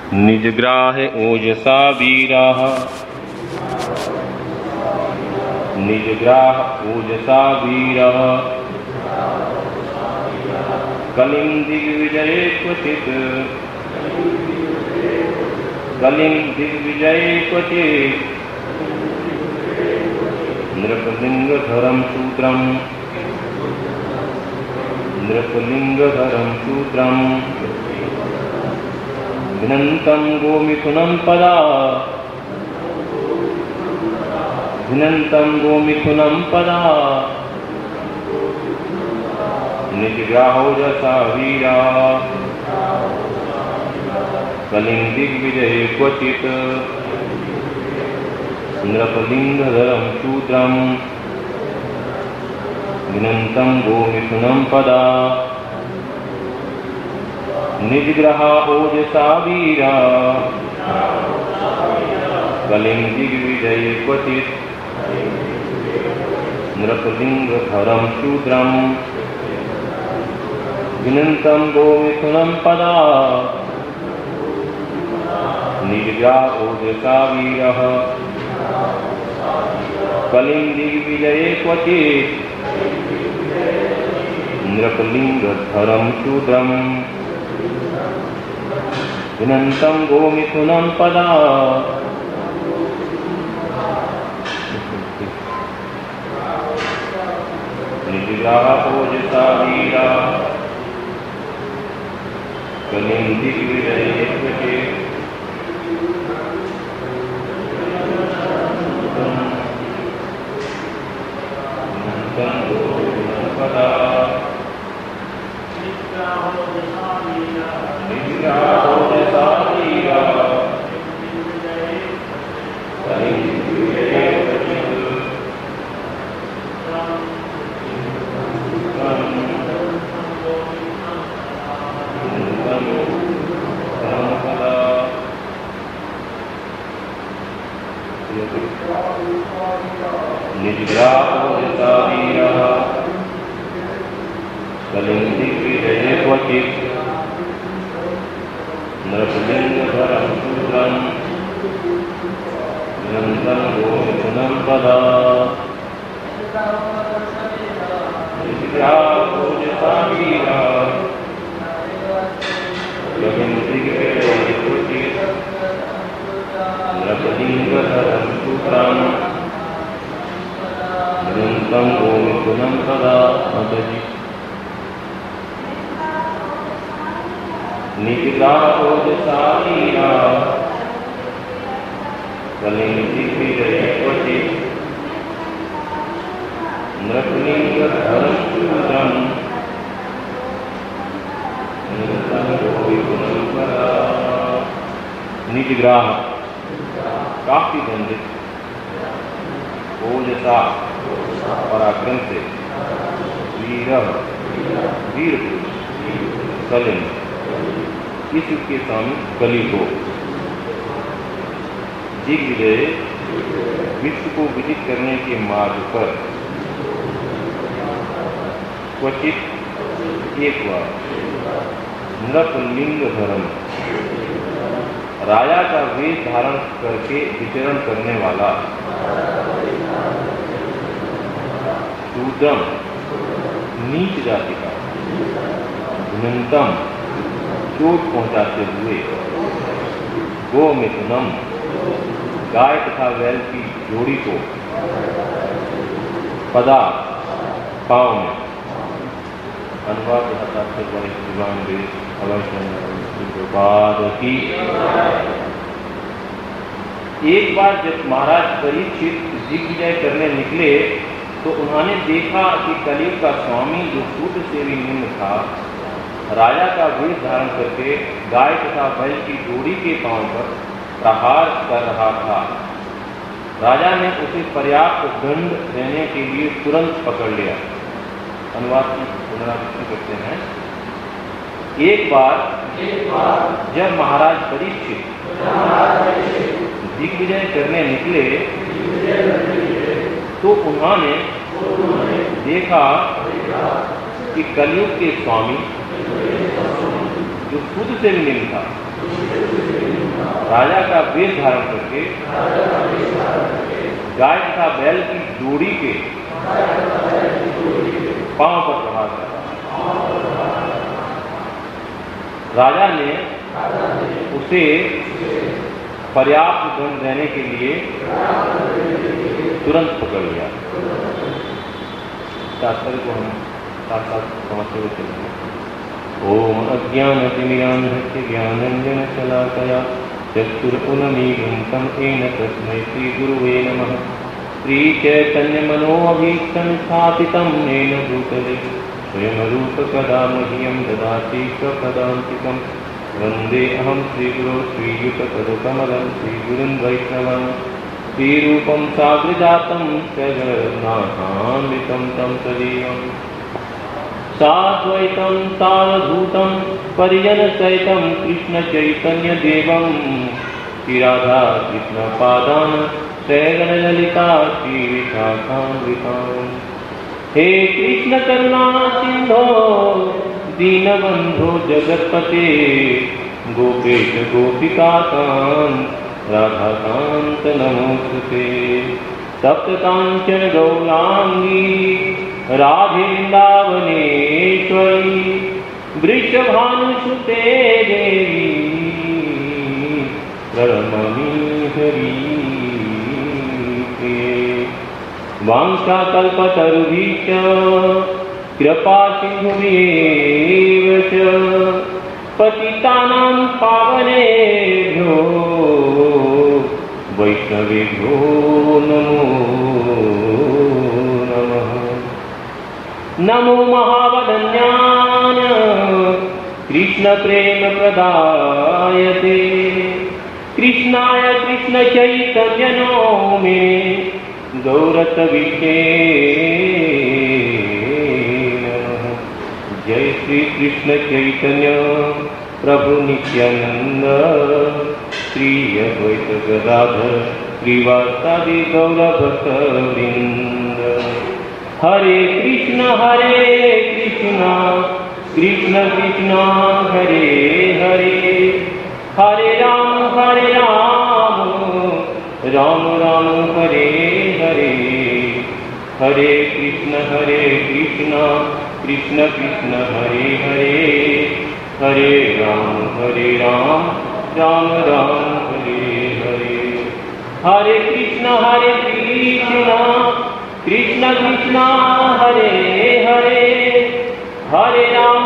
निजग्राह ओजसा वीराः निजग्राह ओजसा वीरः कलिं दिग्विजये क्वचित् नृपलिंगधरं शूद्रं घ्नन्तं गोमिथुनं पदा निजग्राहोजसा वीरा कलिं दिग्विजये क्वचित् नृपलिंगधरं शूद्रं घ्नन्तं गोमिथुनं पदा निजग्रह ओजसा वीरा कलिं दिग्विजये क्वचित् नृपलिंगधरं शूद्रं घ्नन्तं गोमिथुनं पदा निजग्राह ओजसा वीरः कलिं दिग्विजये क्वचित् नृपलिंगधरं शूद्रं घ्नन्तं गोमिथुनं पदा निजग्राह ओजसा वीरा कलिं दिग्विजये क्वचित् निजग्राह ओजसा वीरः कलिं दिग्विजये क्वचित् नृपलिंगधरं शूद्रं घ्नन्तं गोमिथुनं पदा निजग्राह ओजसा वीरा कलिं दिग्विजये क्वचित् नृपलिंगधरं शूद्रं घ्नन्तं गोमिथुनं पदा निजग्राह ओजसा वीरा कलिं दिग्विजये क्वचित् नृपलिंगधरं शूद्रं घ्नन्तं गोमिथुनं पदा निजग्राह काफी दंडित ओजसा पराक्रम से वीरः वीर पुरुष कलिं इस युग के स्वामी कलि को दिग्विजय विश्व को विदित करने के मार्ग पर क्वचित एक बार नृपलिंगधरम राजा का वेश धारण करके विचरण करने वाला शूद्रम नीच जाति का घ्नन्तं चोट पहुंचाते हुए गोमिथुनम गाय तथा बैल की जोड़ी को पदा पाँव में अनुवाद की। एक बार जब महाराज परीक्षित दिग्विजय करने निकले तो उन्होंने देखा कि कलियुग का स्वामी जो शूद्र से भी निम्न था राजा का वेश धारण करके गाय तथा बैल की जोड़ी के पांव पर प्रहार कर रहा था। राजा ने उसे पर्याप्त दंड देने के लिए तुरंत पकड़ लिया। अनुवाद की पुनरावृत्ति करते हैं। एक बार जब महाराज परीक्षित दिग्विजय करने निकले तो उन्होंने देखा कि कलियुग के स्वामी जो खुद से भी निम्न था राजा का वेश धारण करके गाय तथा बैल की जोड़ी के पांव पर प्रहार करा। राजा ने उसे पर्याप्त दंड देने के लिए तुरंत पकड़ लिया। तात्पर्य को हम साथ साथ समझते हुए चलेंगे। ओम अज्ञानतिमिरान्धस्य ज्ञानाञ्जनशलाकया चक्षुरुन्मीलितं येन तस्मै श्रीगुरुवे नमः। श्रीचैतन्यमनोभीष्टं स्थापितं येन भूतले स्वयं रूपकदा मह्यं ददाति स्वपदान्तिकं। वन्देऽहं श्रीगुरो श्रीयुतपदकमलं श्रीगुरुन् वैष्णवं श्रीरूपं साग्रजातं सगरनाथान्वितं तं तदीयम् साद्वैतं सावधूतं परिजनसहितं कृष्णचैतन्यदेवं श्रीराधा कृष्णपादान् सगणललिता श्रीविशाखान्वितान्। हे कृष्ण करुणा सिन्धो दीनबन्धो जगत्पते गोपेश गोपिकाकान्त राधाकान्त नमोस्तुते। सप्तकाञ्चन गौराङ्गी राधे वृन्दावनेश्वरी वृषभानुसुते देवी प्रणमामि हरिप्रिये। वाञ्छाकल्पतरुभ्यश्च कृपासिन्धुभ्येव च पतितानां पावनेभ्यो वैष्णवेभ्यो नमो नमः। नमो महावदन्याय कृष्णप्रेमप्रदायते कृष्णाय कृष्णचैतन्यनामिने गौरतविषे नमः। जय श्री कृष्ण चैतन्य प्रभु नित्यानंद श्री अद्वैत गदाधर श्रीवासादि गौरभक्तवृंद। हरे कृष्ण कृष्ण कृष्ण हरे हरे हरे राम राम राम हरे हरे। हरे कृष्ण कृष्ण कृष्ण हरे हरे हरे राम राम राम हरे हरे। हरे कृष्ण कृष्ण कृष्ण हरे हरे हरे राम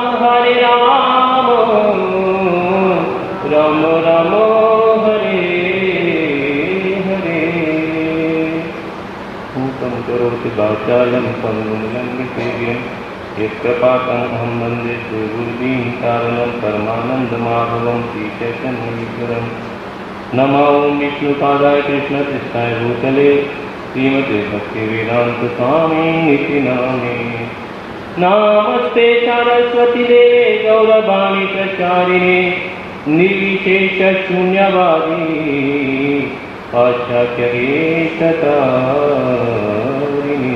राम राम हरे हरे। भूतं करोति वाचालं पङ्गुं लङ्घितं यत्कृपातमहं वन्दे गुरुदीन कारणं परमानन्दमाधवं श्रीचैतन्येश्वरं। नमो विष्णुपादाय कृष्णपृष्ठाय भूतले श्रीमते भक्तिवेदान्त स्वामिनिति नामिने। नमस्ते सरस्वती देवे गौरवाणी प्रचारिणे निर्विशेषशून्यवादी पाश्चात्यदेशतारिणे।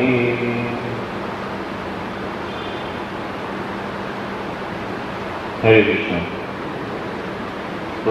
हरे कृष्ण। तो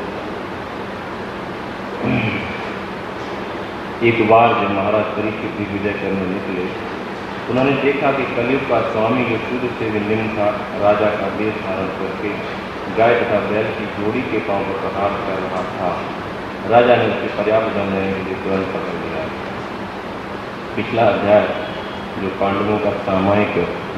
एक बार जब महाराज परीक्षित दिग्विजय करने निकले, उन्होंने देखा कि कलयुग का स्वामी जो शुद्ध से निम्न था, राजा का वेश धारण करके गाय तथा बैल की जोड़ी के पांव पर प्रहार कर रहा था। राजा ने उसे पर्याप्त दंड देने के लिए तुरंत पकड़ लिया। पिछला अध्याय जो पांडवों का सामयिक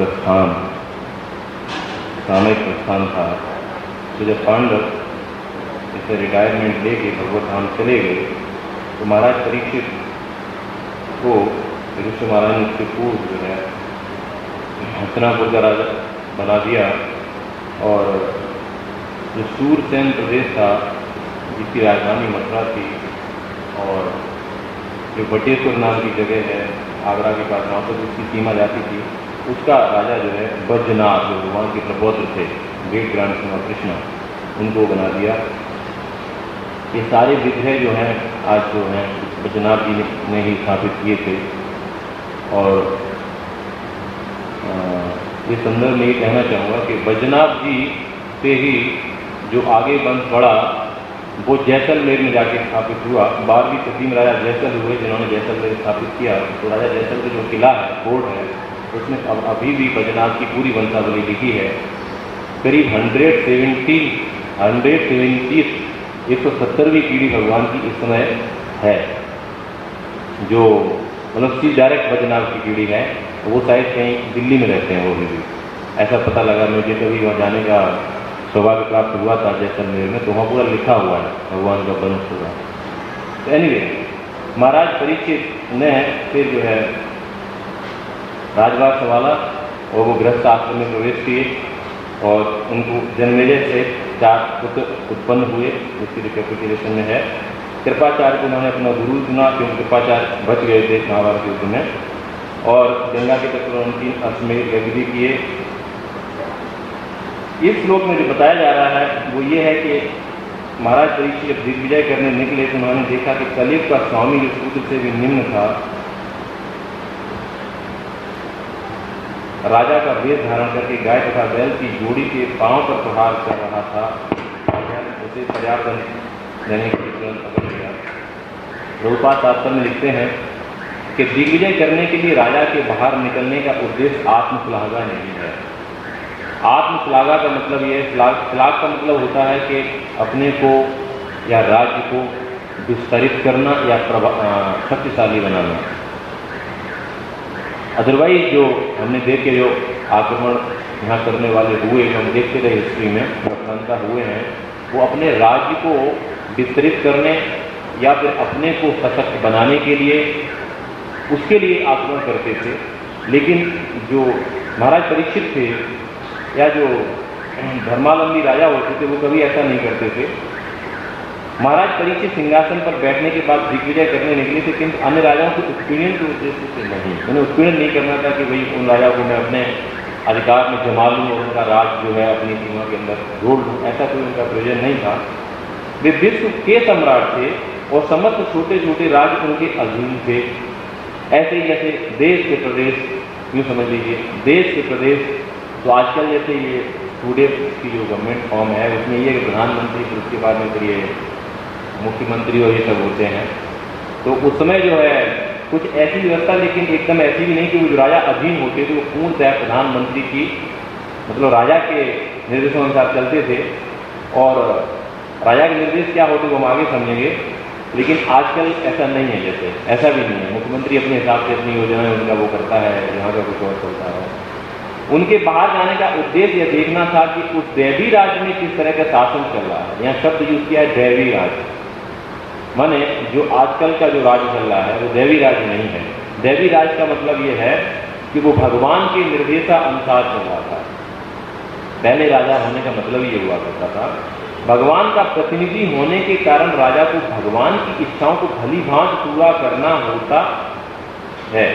प्रस्थान था, तो जब पांडव इसे रिटायरमेंट लेके भगवत धाम चले गए तो महाराज परीक्षित को ऋषि महाराज ने उसके पूर्व जो है हस्तिनापुर का राजा बना दिया। और जो सूरसेन प्रदेश था जिसकी राजधानी मथुरा थी, और जो बटेश्वर नाम की जगह है आगरा के पास, वहाँ पर उसकी सीमा जाती थी, उसका राजा जो है बैजनाथ, जो भगवान के प्रपौत्र थे great grandson of Krishna, उनको बना दिया। ये सारे विग्रह जो हैं आज जो हैं बैजनाथ जी ने ही स्थापित किए थे। और इस संदर्भ में ये कहना चाहूँगा कि बैजनाथ जी से ही जो आगे वंश बढ़ा वो जैसलमेर में जाके स्थापित हुआ। 12वीं सदी में राजा जैसल हुए जिन्होंने जैसलमेर स्थापित किया। तो राजा जैसल का जो किला है, फोर्ट है, उसमें अब अभी भी बैजनाथ की पूरी वंशावली लिखी है। करीब 170वीं पीढ़ी भगवान की इस समय है, जो मतलब सीधी डायरेक्ट बैजनाथ की पीढ़ी है। वो शायद कहीं दिल्ली में रहते हैं वो भी, ऐसा पता लगा। मुझे कभी वहाँ जाने का सौभाग्य प्राप्त हुआ था जैसलमेर में, तो वहाँ पूरा लिखा हुआ है भगवान का वंश पूरा। तो एनीवे, महाराज परीक्षित ने फिर जो है राजभार संभाला और वो गृहस्थ आश्रम में प्रवेश किए और उनको जन्मेजय से 4 पुत्र उत्पन्न हुए, जिसकी रिकैपिटुलेशन में है। कृपाचार्य को उन्होंने अपना गुरु चुना, क्योंकि कृपाचार्य बच गए थे महाभारत युद्ध में, और गंगा के तट पर उनकी अश्वमेध यज्ञ किए। इस श्लोक में जो बताया जा रहा है वो ये है कि महाराज परीक्षित जब दिग्विजय करने निकले तो उन्होंने देखा कि कलयुग का स्वामी जो शूद्र से भी निम्न था, राजा का वेश धारण करके गाय तथा बैल की जोड़ी के पांव पर प्रहार कर रहा था। उसे पर्याप्त देने के लिए पकड़ लिया। प्रभुपाद शास्त्र में लिखते हैं कि दिग्विजय करने के लिए राजा के बाहर निकलने का उद्देश्य आत्मश्लाघा नहीं है। आत्मश्लाघा का मतलब ये, श्लाघ का मतलब होता है कि अपने को या राज्य को विस्तरित करना या शक्तिशाली बनाना। अदरवाइज जो हमने देखे जो आक्रमण यहाँ करने वाले हुए, हम देखते रहे हिस्ट्री में प्रधानता हुए हैं, वो अपने राज्य को विस्तृत करने या फिर अपने को सशक्त बनाने के लिए, उसके लिए आक्रमण करते थे। लेकिन जो महाराज परीक्षित थे या जो धर्मावलंबी राजा होते थे वो कभी ऐसा नहीं करते थे। महाराज परीक्षित सिंहासन पर बैठने के बाद दिग्विजय करने निकले थे, किंतु अन्य राजाओं को उत्पीड़न के उद्देश्य से नहीं। उन्हें उत्पीड़न नहीं करना था कि भाई उन राजाओं को मैं अपने अधिकार में जमा लूँ और उनका राज जो है अपनी सीमा के अंदर जोड़ लूँ, ऐसा कोई उनका प्रयोजन नहीं था। वे विश्व के सम्राट थे और समस्त छोटे छोटे राज्य उनके अधीन थे। ऐसे ही जैसे देश के प्रदेश, यूँ समझ लीजिए देश के प्रदेश, तो आजकल जैसे ये टूडे की जो गवर्नमेंट फॉर्म है उसमें ये प्रधानमंत्री, फिर उसके बाद में फिर ये मुख्यमंत्री और ये सब होते हैं। तो उस समय जो है कुछ ऐसी व्यवस्था, लेकिन एकदम ऐसी भी नहीं कि वो जो राजा अधीन होते थे वो पूर्णतः प्रधानमंत्री की मतलब राजा के निर्देशों अनुसार चलते थे। और राजा के निर्देश क्या होते वो हम आगे समझेंगे, लेकिन आजकल ऐसा नहीं है। जैसे ऐसा भी नहीं है, मुख्यमंत्री अपने हिसाब से अपनी योजनाएं उनका वो करता है, यहाँ का कुछ और चलता है। उनके बाहर जाने का उद्देश्य यह देखना था कि उस दैवी राज्य में किस तरह का शासन चल रहा है। यहाँ शब्द यूज किया है दैवी राज्य, माने जो आजकल का जो राज्य चल रहा है वो दैवी राज्य नहीं है। दैवी राज्य का मतलब ये है कि वो भगवान के निर्देशानुसार चल रहा था। पहले राजा होने का मतलब ये हुआ करता था, भगवान का प्रतिनिधि होने के कारण राजा को भगवान की इच्छाओं को भली भांति पूरा करना होता है।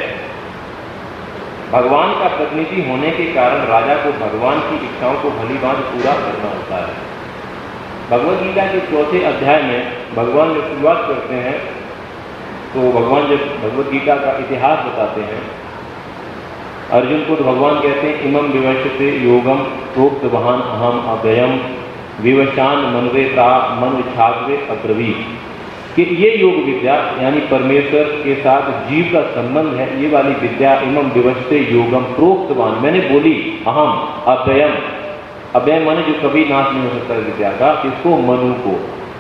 भगवान का प्रतिनिधि होने के कारण राजा को भगवान की इच्छाओं को भली भांति पूरा करना होता है। भगवद गीता के 4थे अध्याय में भगवान जब शुरुआत करते हैं तो भगवान जब भगवद गीता का इतिहास बताते हैं, अर्जुन को तो भगवान कहते हैं इमं विवशते योगम प्रोक्तवान अहम अव्ययम विवशान मनवेता मन इच्छाग्रे अब्रवीत, कि ये योग विद्या यानी परमेश्वर के साथ जीव का संबंध है, ये वाली विद्या इमं विवशते योगम प्रोक्तवान, मैंने बोली अहम अव्ययम, अव्यय माने जो कभी नाश नहीं हो सकता विद्या का, किसको? मनु को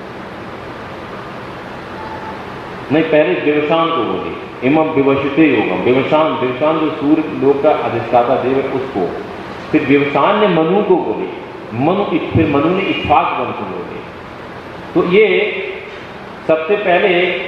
नहीं, पहले विवशान को बोली इमं विवशते योगम। विवशान, विवशान जो सूर्य लोक का अधिष्ठाता देव है उसको, फिर विवशान ने मनु को बोली, फिर मनु ने इक्ष्वाक वंश को बोली। तो ये सबसे पहले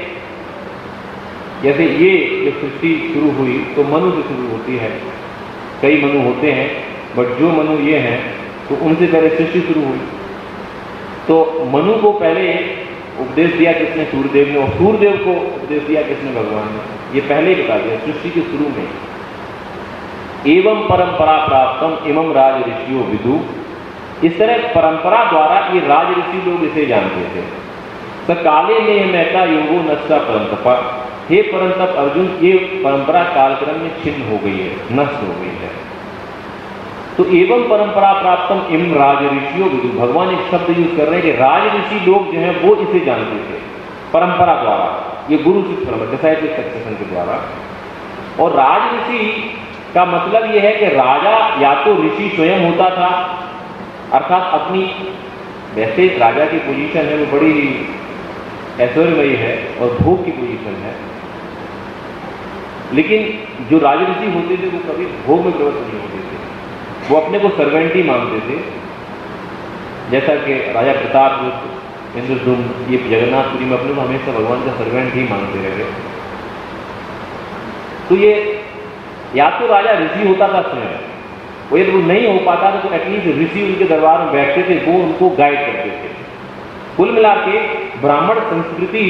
जैसे ये जब सृष्टि शुरू हुई तो मनु से शुरू होती है। कई मनु होते हैं बट जो मनु ये हैं तो उनसे पहले सृष्टि शुरू हुई। तो मनु को पहले उपदेश दिया किसने? सूर्यदेव ने। और सूर्यदेव को उपदेश दिया किसने? भगवान ने। ये पहले ही बता दिया सृष्टि के शुरू में। एवं परंपरा प्राप्तम इमं राज ऋषियों विदु, इस तरह परंपरा द्वारा ये राज ऋषि लोग इसे जानते थे। सकाले में महता योगो नष्टा परंतपा, हे परंतप अर्जुन ये परंपरा कालक्रम में छिन्न हो गई है, नष्ट हो गई है। तो एवं परंपरा प्राप्तम इम राज ऋषियों विदु, भगवान एक शब्द यूज कर रहे हैं कि राज ऋषि लोग जो हैं वो इसे जानते थे परंपरा द्वारा, ये गुरु शिष्य परंपरा डिसाइपल सक्सेशन के द्वारा। और राज ऋषि का मतलब यह है कि राजा या तो ऋषि स्वयं होता था, अर्थात अपनी, वैसे राजा की पोजीशन है वो बड़ी ऐश्वर्यमयी है और भोग की पोजीशन है, लेकिन जो राज ऋषि होते थे वो कभी भोग में प्रवृत्त नहीं होते थे, वो अपने को सर्वेंट ही मानते थे। जैसा कि राजा प्रताप, इंद्रदुम्न, ये जगन्नाथपुरी में अपने को हमेशा भगवान का सर्वेंट ही मानते रहे। तो ये या तो राजा ऋषि होता था स्वयं, वो यदि वो नहीं हो पाता तो एटलीस्ट ऋषि उनके दरबार में बैठते थे, वो उनको गाइड करते थे। कुल मिला के ब्राह्मण संस्कृति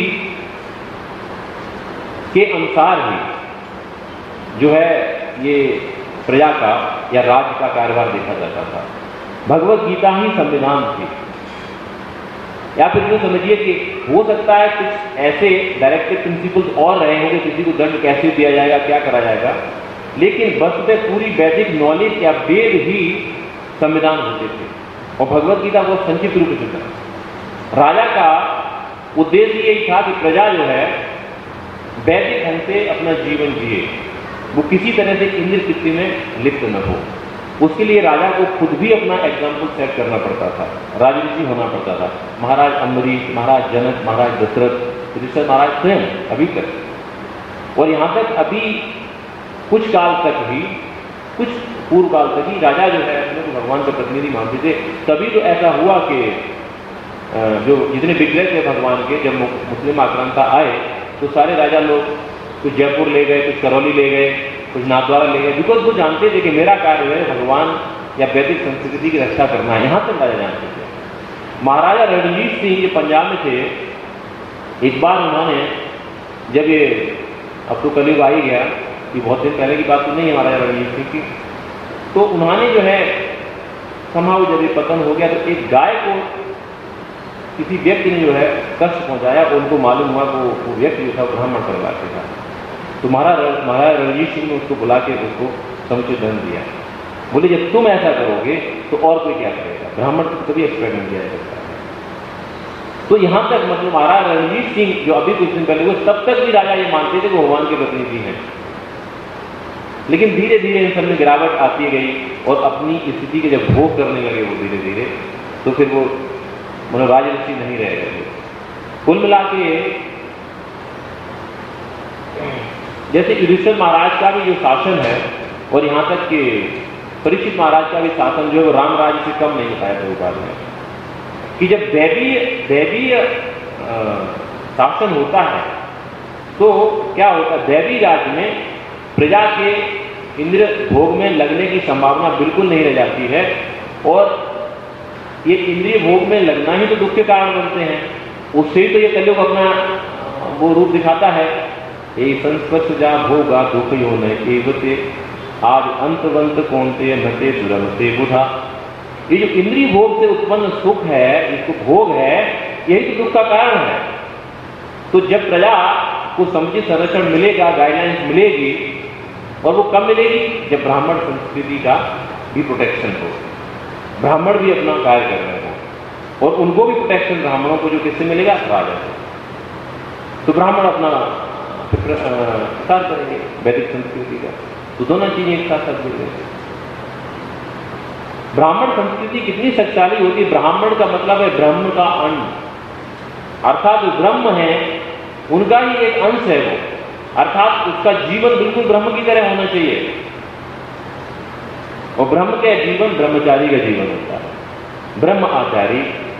के अनुसार ही जो है ये प्रजा का या राज्य का कार्यभार देखा जाता था। भगवत गीता ही संविधान थी, या फिर यूँ समझिए कि हो सकता है कुछ ऐसे डायरेक्टिव प्रिंसिपल्स और रहे होंगे, किसी को दंड कैसे दिया जाएगा, क्या करा जाएगा, लेकिन वस्तुतः पूरी बेसिक नॉलेज या वेद ही संविधान होते थे। और भगवत गीता बहुत संक्षिप्त रूप से था। राजा का उद्देश्य यही था कि प्रजा जो है वैदिक ढंग से अपना जीवन जिए, वो किसी तरह से इंद्र कृत्य में लिप्त न हो। उसके लिए राजा को खुद भी अपना एग्जाम्पल सेट करना पड़ता था, राजऋषि होना पड़ता था। महाराज अम्बरीश, महाराज जनक, महाराज दशरथ, युधिष्ठिर महाराज स्वयं अभी तक, और यहाँ तक अभी कुछ काल तक ही, कुछ पूर्व काल तक ही राजा जो है अपने को भगवान का प्रतिनिधि मानते थे। तभी तो ऐसा हुआ कि जो जितने विग्रह थे भगवान के, जब मुस्लिम आक्रांता आए तो सारे राजा लोग कुछ जयपुर ले गए, कुछ करौली ले गए, कुछ नाथद्वारा ले गए, बिकॉज वो जानते थे कि मेरा कार्य है भगवान या वैदिक संस्कृति की रक्षा करना है। यहाँ तक राजा जानते थे। महाराजा रणजीत सिंह ये पंजाब में थे। एक बार उन्होंने, जब ये अब तो कलयुग आ ही गया, ये बहुत दिन पहले की बात तो नहीं है महाराजा रणजीत सिंह की, तो उन्होंने जो है समाव जब ये पतन हो गया तो एक गाय को किसी व्यक्ति ने जो है कष्ट पहुंचाया, और उनको मालूम हुआ कि वो व्यक्ति जो था ब्राह्मण परिवार से था। तो महाराजा रणजीत सिंह ने उसको बुला के उसको समुचित दंड दिया। बोले जब तुम ऐसा करोगे तो और कोई क्या करेगा, ब्राह्मण को कभी एक्सपेक्ट नहीं किया जा सकता। तो यहाँ तक मतलब महाराजा रणजीत सिंह जो अभी कुछ दिन पहले हुए, तब तक भी राजा ये मानते थे कि भगवान के प्रतिनिधि हैं। लेकिन धीरे धीरे इन सब में गिरावट आती गई, और अपनी स्थिति के जब भोग करने लगे वो धीरे धीरे, तो फिर वो मतलब राजऋषि नहीं रह गए। कुल मिला के जैसे युधिष्ठिर महाराज का भी जो शासन है, और यहाँ तक कि परीक्षित महाराज का भी शासन जो है वो राम राज्य से कम नहीं बताया प्रभुपाद ने, कि जब दैवीय शासन होता है तो क्या होता है, दैवी राज्य में प्रजा के इंद्र भोग में लगने की संभावना बिल्कुल नहीं रह जाती है, और ये इंद्रिय भोग में लगना ही तो दुख के कारण बनते हैं। उससे ही तो ये कलयुग अपना वो रूप दिखाता है। ये संस्पर्श जा भोगा दुख यो नहीं एवते, आज अंतवंत कौनते नते दुरमते बुधा। ये जो इंद्रिय भोग से उत्पन्न सुख है, इसको भोग है, यही तो दुख का कारण है। तो जब प्रजा को समुचित संरक्षण मिलेगा, गाइडलाइंस मिलेगी, और वो कब मिलेगी, जब ब्राह्मण संस्कृति का भी प्रोटेक्शन हो, ब्राह्मण भी अपना कार्य कर रहे हो, और उनको भी प्रोटेक्शन ब्राह्मणों को जो किससे मिलेगा, राजा से। तो ब्राह्मण अपना प्रसार करेंगे वैदिक संस्कृति का। तो दोनों चीजें एक साथ जुड़ गई। ब्राह्मण संस्कृति कितनी शक्तिशाली होती है। ब्राह्मण का मतलब है ब्रह्म का अन्न, अर्थात जो ब्रह्म है उनका ही एक अंश है वो, अर्थात उसका जीवन बिल्कुल ब्रह्म की तरह होना चाहिए। और ब्रह्म का जीवन ब्रह्मचारी का जीवन होता है। ब्रह्म आचारी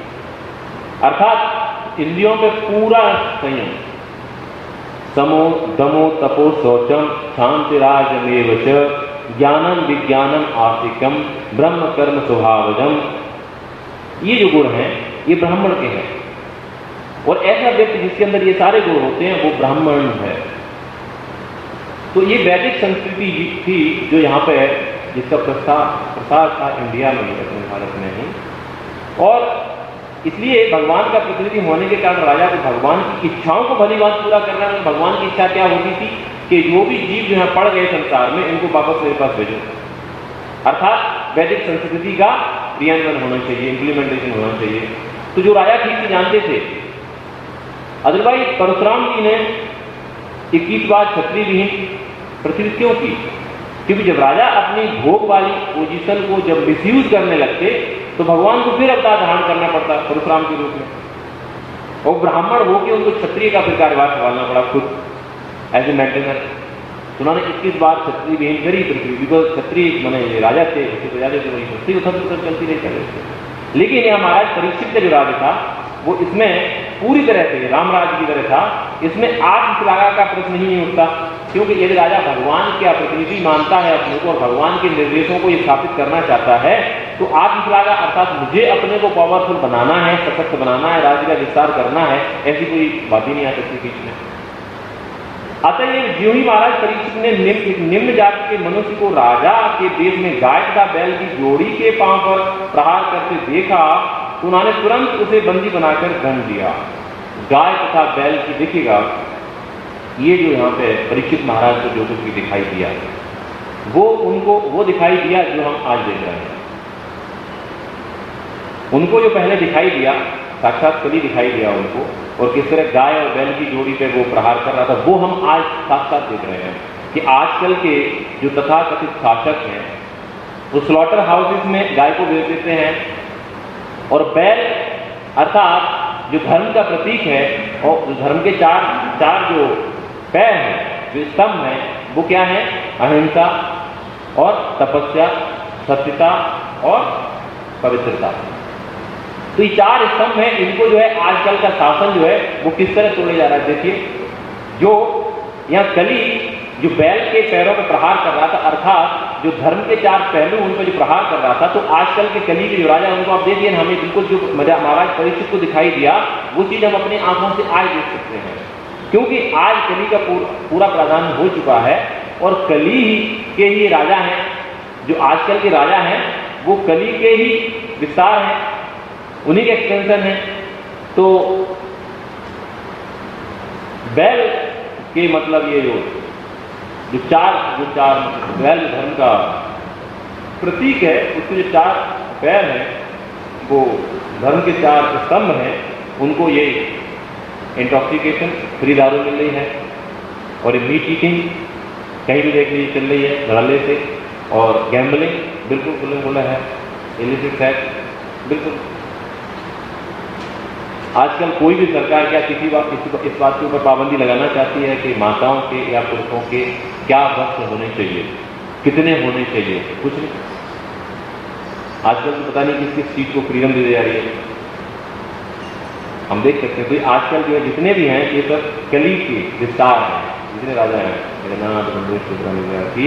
अर्थात इंद्रियों पे पूरा संयम, समो दमो तपो शौचम शांतिराजमेव च ज्ञानम विज्ञानम आस्तिकम ब्रह्म कर्म स्वभावजम। ये जो गुण हैं ये ब्राह्मण के हैं, और ऐसा व्यक्ति जिसके अंदर ये सारे गुण होते हैं वो ब्राह्मण है। तो ये वैदिक संस्कृति थी जो यहाँ पे है, जिसका प्रसार था इंडिया में, अपने भारत में ही। और इसलिए भगवान का प्रतिनिधि होने के कारण राजा को भगवान की इच्छाओं को भली बात पूरा करना है। भगवान की इच्छा क्या होती थी कि जो भी जीव जो है पड़ गए संसार में, इनको वापस मेरे पास भेजो। अर्थात वैदिक संस्कृति का क्रियान्वयन होना चाहिए, इंप्लीमेंटेशन होना चाहिए। तो जो राजा ठीक से जानते थे, अदरवाइज परशुराम जी ने 21 बार क्षत्रिय विहीन पृथ्वी क्यों की? क्योंकि जब राजा अपनी भोग वाली पोजीशन को जब मिसयूज करने लगते तो भगवान को फिर अवतार धारण करना पड़ता परशुराम के रूप में, और ब्राह्मण हो के उनको क्षत्रिय का फिर कार्यभार संभालना पड़ा खुद एज ए मेंटेनर। उन्होंने 21 बार क्षत्रिय विहीन करी पृथ्वी, बिकॉज क्षत्रिय माने राजा थे, उसके प्रजा थे, वही क्षत्रिय उथल चलती रही कर। लेकिन यह महाराज परीक्षित का जो राज्य था वो इसमें पूरी तरह से रामराज की तरह था, इसमें आत्मश्लाघा का प्रश्न ही नहीं उठता। क्योंकि यदि राजा भगवान के प्रतिनिधि मानता है अपने को और भगवान के निर्देशों को ये स्थापित करना चाहता है, तो आत्मश्लाघा अर्थात मुझे अपने को पावरफुल बनाना है, सशक्त बनाना है, राज्य का विस्तार करना है, ऐसी कोई बात ही नहीं आ सकती बीच में। अतः ये ज्यों ही महाराज परीक्षित ने निम्न जाति के मनुष्य को राजा के देश में गाय तथा बैल की जोड़ी के पांव पर प्रहार करते देखा तो उन्होंने तुरंत उसे बंदी बनाकर दंड दिया। गाय तथा बैल की देखिएगा, ये जो यहाँ पे परीक्षित महाराज को जो कुछ भी दिखाई दिया वो उनको वो दिखाई दिया जो हम आज देख रहे हैं। उनको जो पहले दिखाई दिया, साक्षात कली दिखाई दिया उनको, और किस तरह गाय और बैल की जोड़ी पे वो प्रहार कर रहा था, वो हम आज साथ साथ देख रहे हैं कि आजकल के जो तथाकथित शासक हैं वो स्लॉटर हाउसेस में गाय को बेच देते हैं, और बैल अर्थात जो धर्म का प्रतीक है और जो धर्म के चार जो पैर हैं, जो स्तंभ हैं, वो क्या है? अहिंसा और तपस्या, सत्यता और पवित्रता। तो ये 4 स्तंभ हैं, इनको जो है आजकल का शासन जो है वो किस तरह तोड़े जा रहा है। देखिए, जो यहाँ कली जो बैल के पैरों पर प्रहार कर रहा था, अर्थात जो धर्म के 4 पहलू उन पर जो प्रहार कर रहा था, तो आजकल के कली के जो राजा उनको आप देखिए, हमें बिल्कुल जो महाराज परीक्षित को दिखाई दिया वो चीज हम अपनी आंखों से आज देख सकते हैं, क्योंकि आज कली का पूरा प्राधान्य हो चुका है, और कली ही के ही राजा हैं, जो आजकल के राजा हैं वो कली के ही विस्तार हैं, उन्हीं के एक्सटेंशन है। तो बैल के मतलब ये जो चार बैल धर्म का प्रतीक है, उसके जो 4 पैर हैं वो धर्म के 4 स्तंभ हैं, उनको ये इंटॉक्सिकेशन, फ्री दारू मिल रही है, और मीट ईटिंग कहीं भी देख लीजिए चल रही है धड़ल्ले से, और गैम्बलिंग बिल्कुल खुला है, इलिसिट सेक्स बिल्कुल। आजकल कोई भी सरकार क्या इस बात के ऊपर पाबंदी लगाना चाहती है कि माताओं के या पुरुषों के क्या वस्त्र होने चाहिए, कितने होने चाहिए? कुछ नहीं। आजकल तो पता नहीं किस चीज को फ्रीडम दे दी जा रही है, हम देख सकते हैं। तो आजकल जो है जितने भी हैं ये सब कली के विस्तार हैं, जितने राजा हैं, जगन्नाथ बंधु की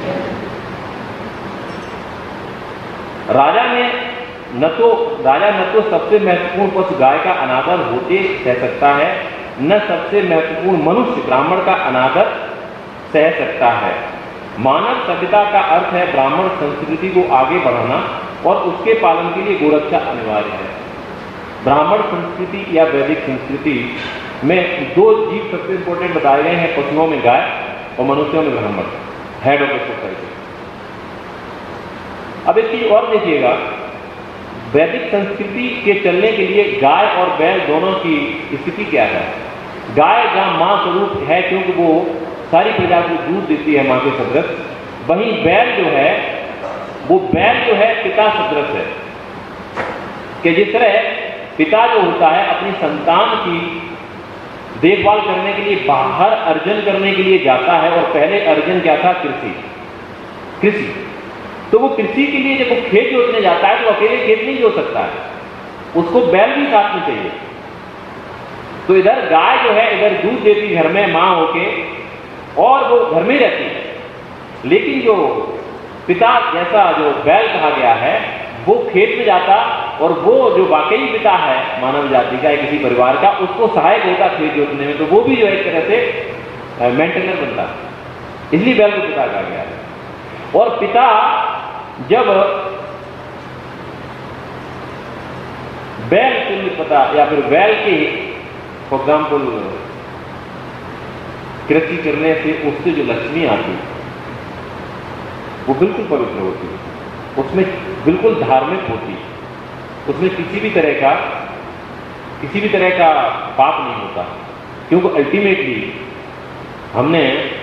राजा न तो सबसे महत्वपूर्ण पशु गाय का अनादर होते सह सकता है, न सबसे महत्वपूर्ण मनुष्य ब्राह्मण का अनादर सह सकता है। मानव सभ्यता का अर्थ है ब्राह्मण संस्कृति को आगे बढ़ाना, और उसके पालन के लिए गोरक्षा अनिवार्य है। ब्राह्मण संस्कृति या वैदिक संस्कृति में 2 जीव सबसे इंपॉर्टेंट बताए गए हैं, पशुओं में गाय और मनुष्यों में ब्राह्मण, हेड ऑफ द सोसाइटी। अब एक चीज और देखिएगा, वैदिक संस्कृति के चलने के लिए गाय और बैल दोनों की स्थिति क्या है? गाय जहां मां स्वरूप है क्योंकि वो सारी प्रजा को दूध देती है मां के सदृश, वहीं बैल जो है वो पिता सदृश है, कि जिस तरह पिता जो होता है अपनी संतान की देखभाल करने के लिए बाहर अर्जन करने के लिए जाता है, और पहले अर्जन क्या था? कृषि। तो वो कृषि के लिए जब वो खेत जोतने जाता है तो अकेले खेत नहीं जोत सकता है, उसको बैल भी साथ में चाहिए। तो इधर गाय जो है इधर दूध देती घर में मां होके, और वो घर में रहती है, लेकिन जो पिता जैसा जो बैल कहा गया है वो खेत में जाता, और वो जो वाकई पिता है मानव जाति का या किसी परिवार का, उसको सहायक होता खेत जोतने में, तो वो भी जो एक तरह से मेंटेनर बनता, इसलिए बैल को पिता कहा गया है। और पिता जब बैल तुल्य पता या फिर बैल के फॉर एग्जाम्पल कृषि करने से उससे जो लक्ष्मी आती वो बिल्कुल पवित्र होती है, उसमें बिल्कुल धार्मिक होती, उसमें किसी भी तरह का पाप नहीं होता, क्योंकि अल्टीमेटली हमने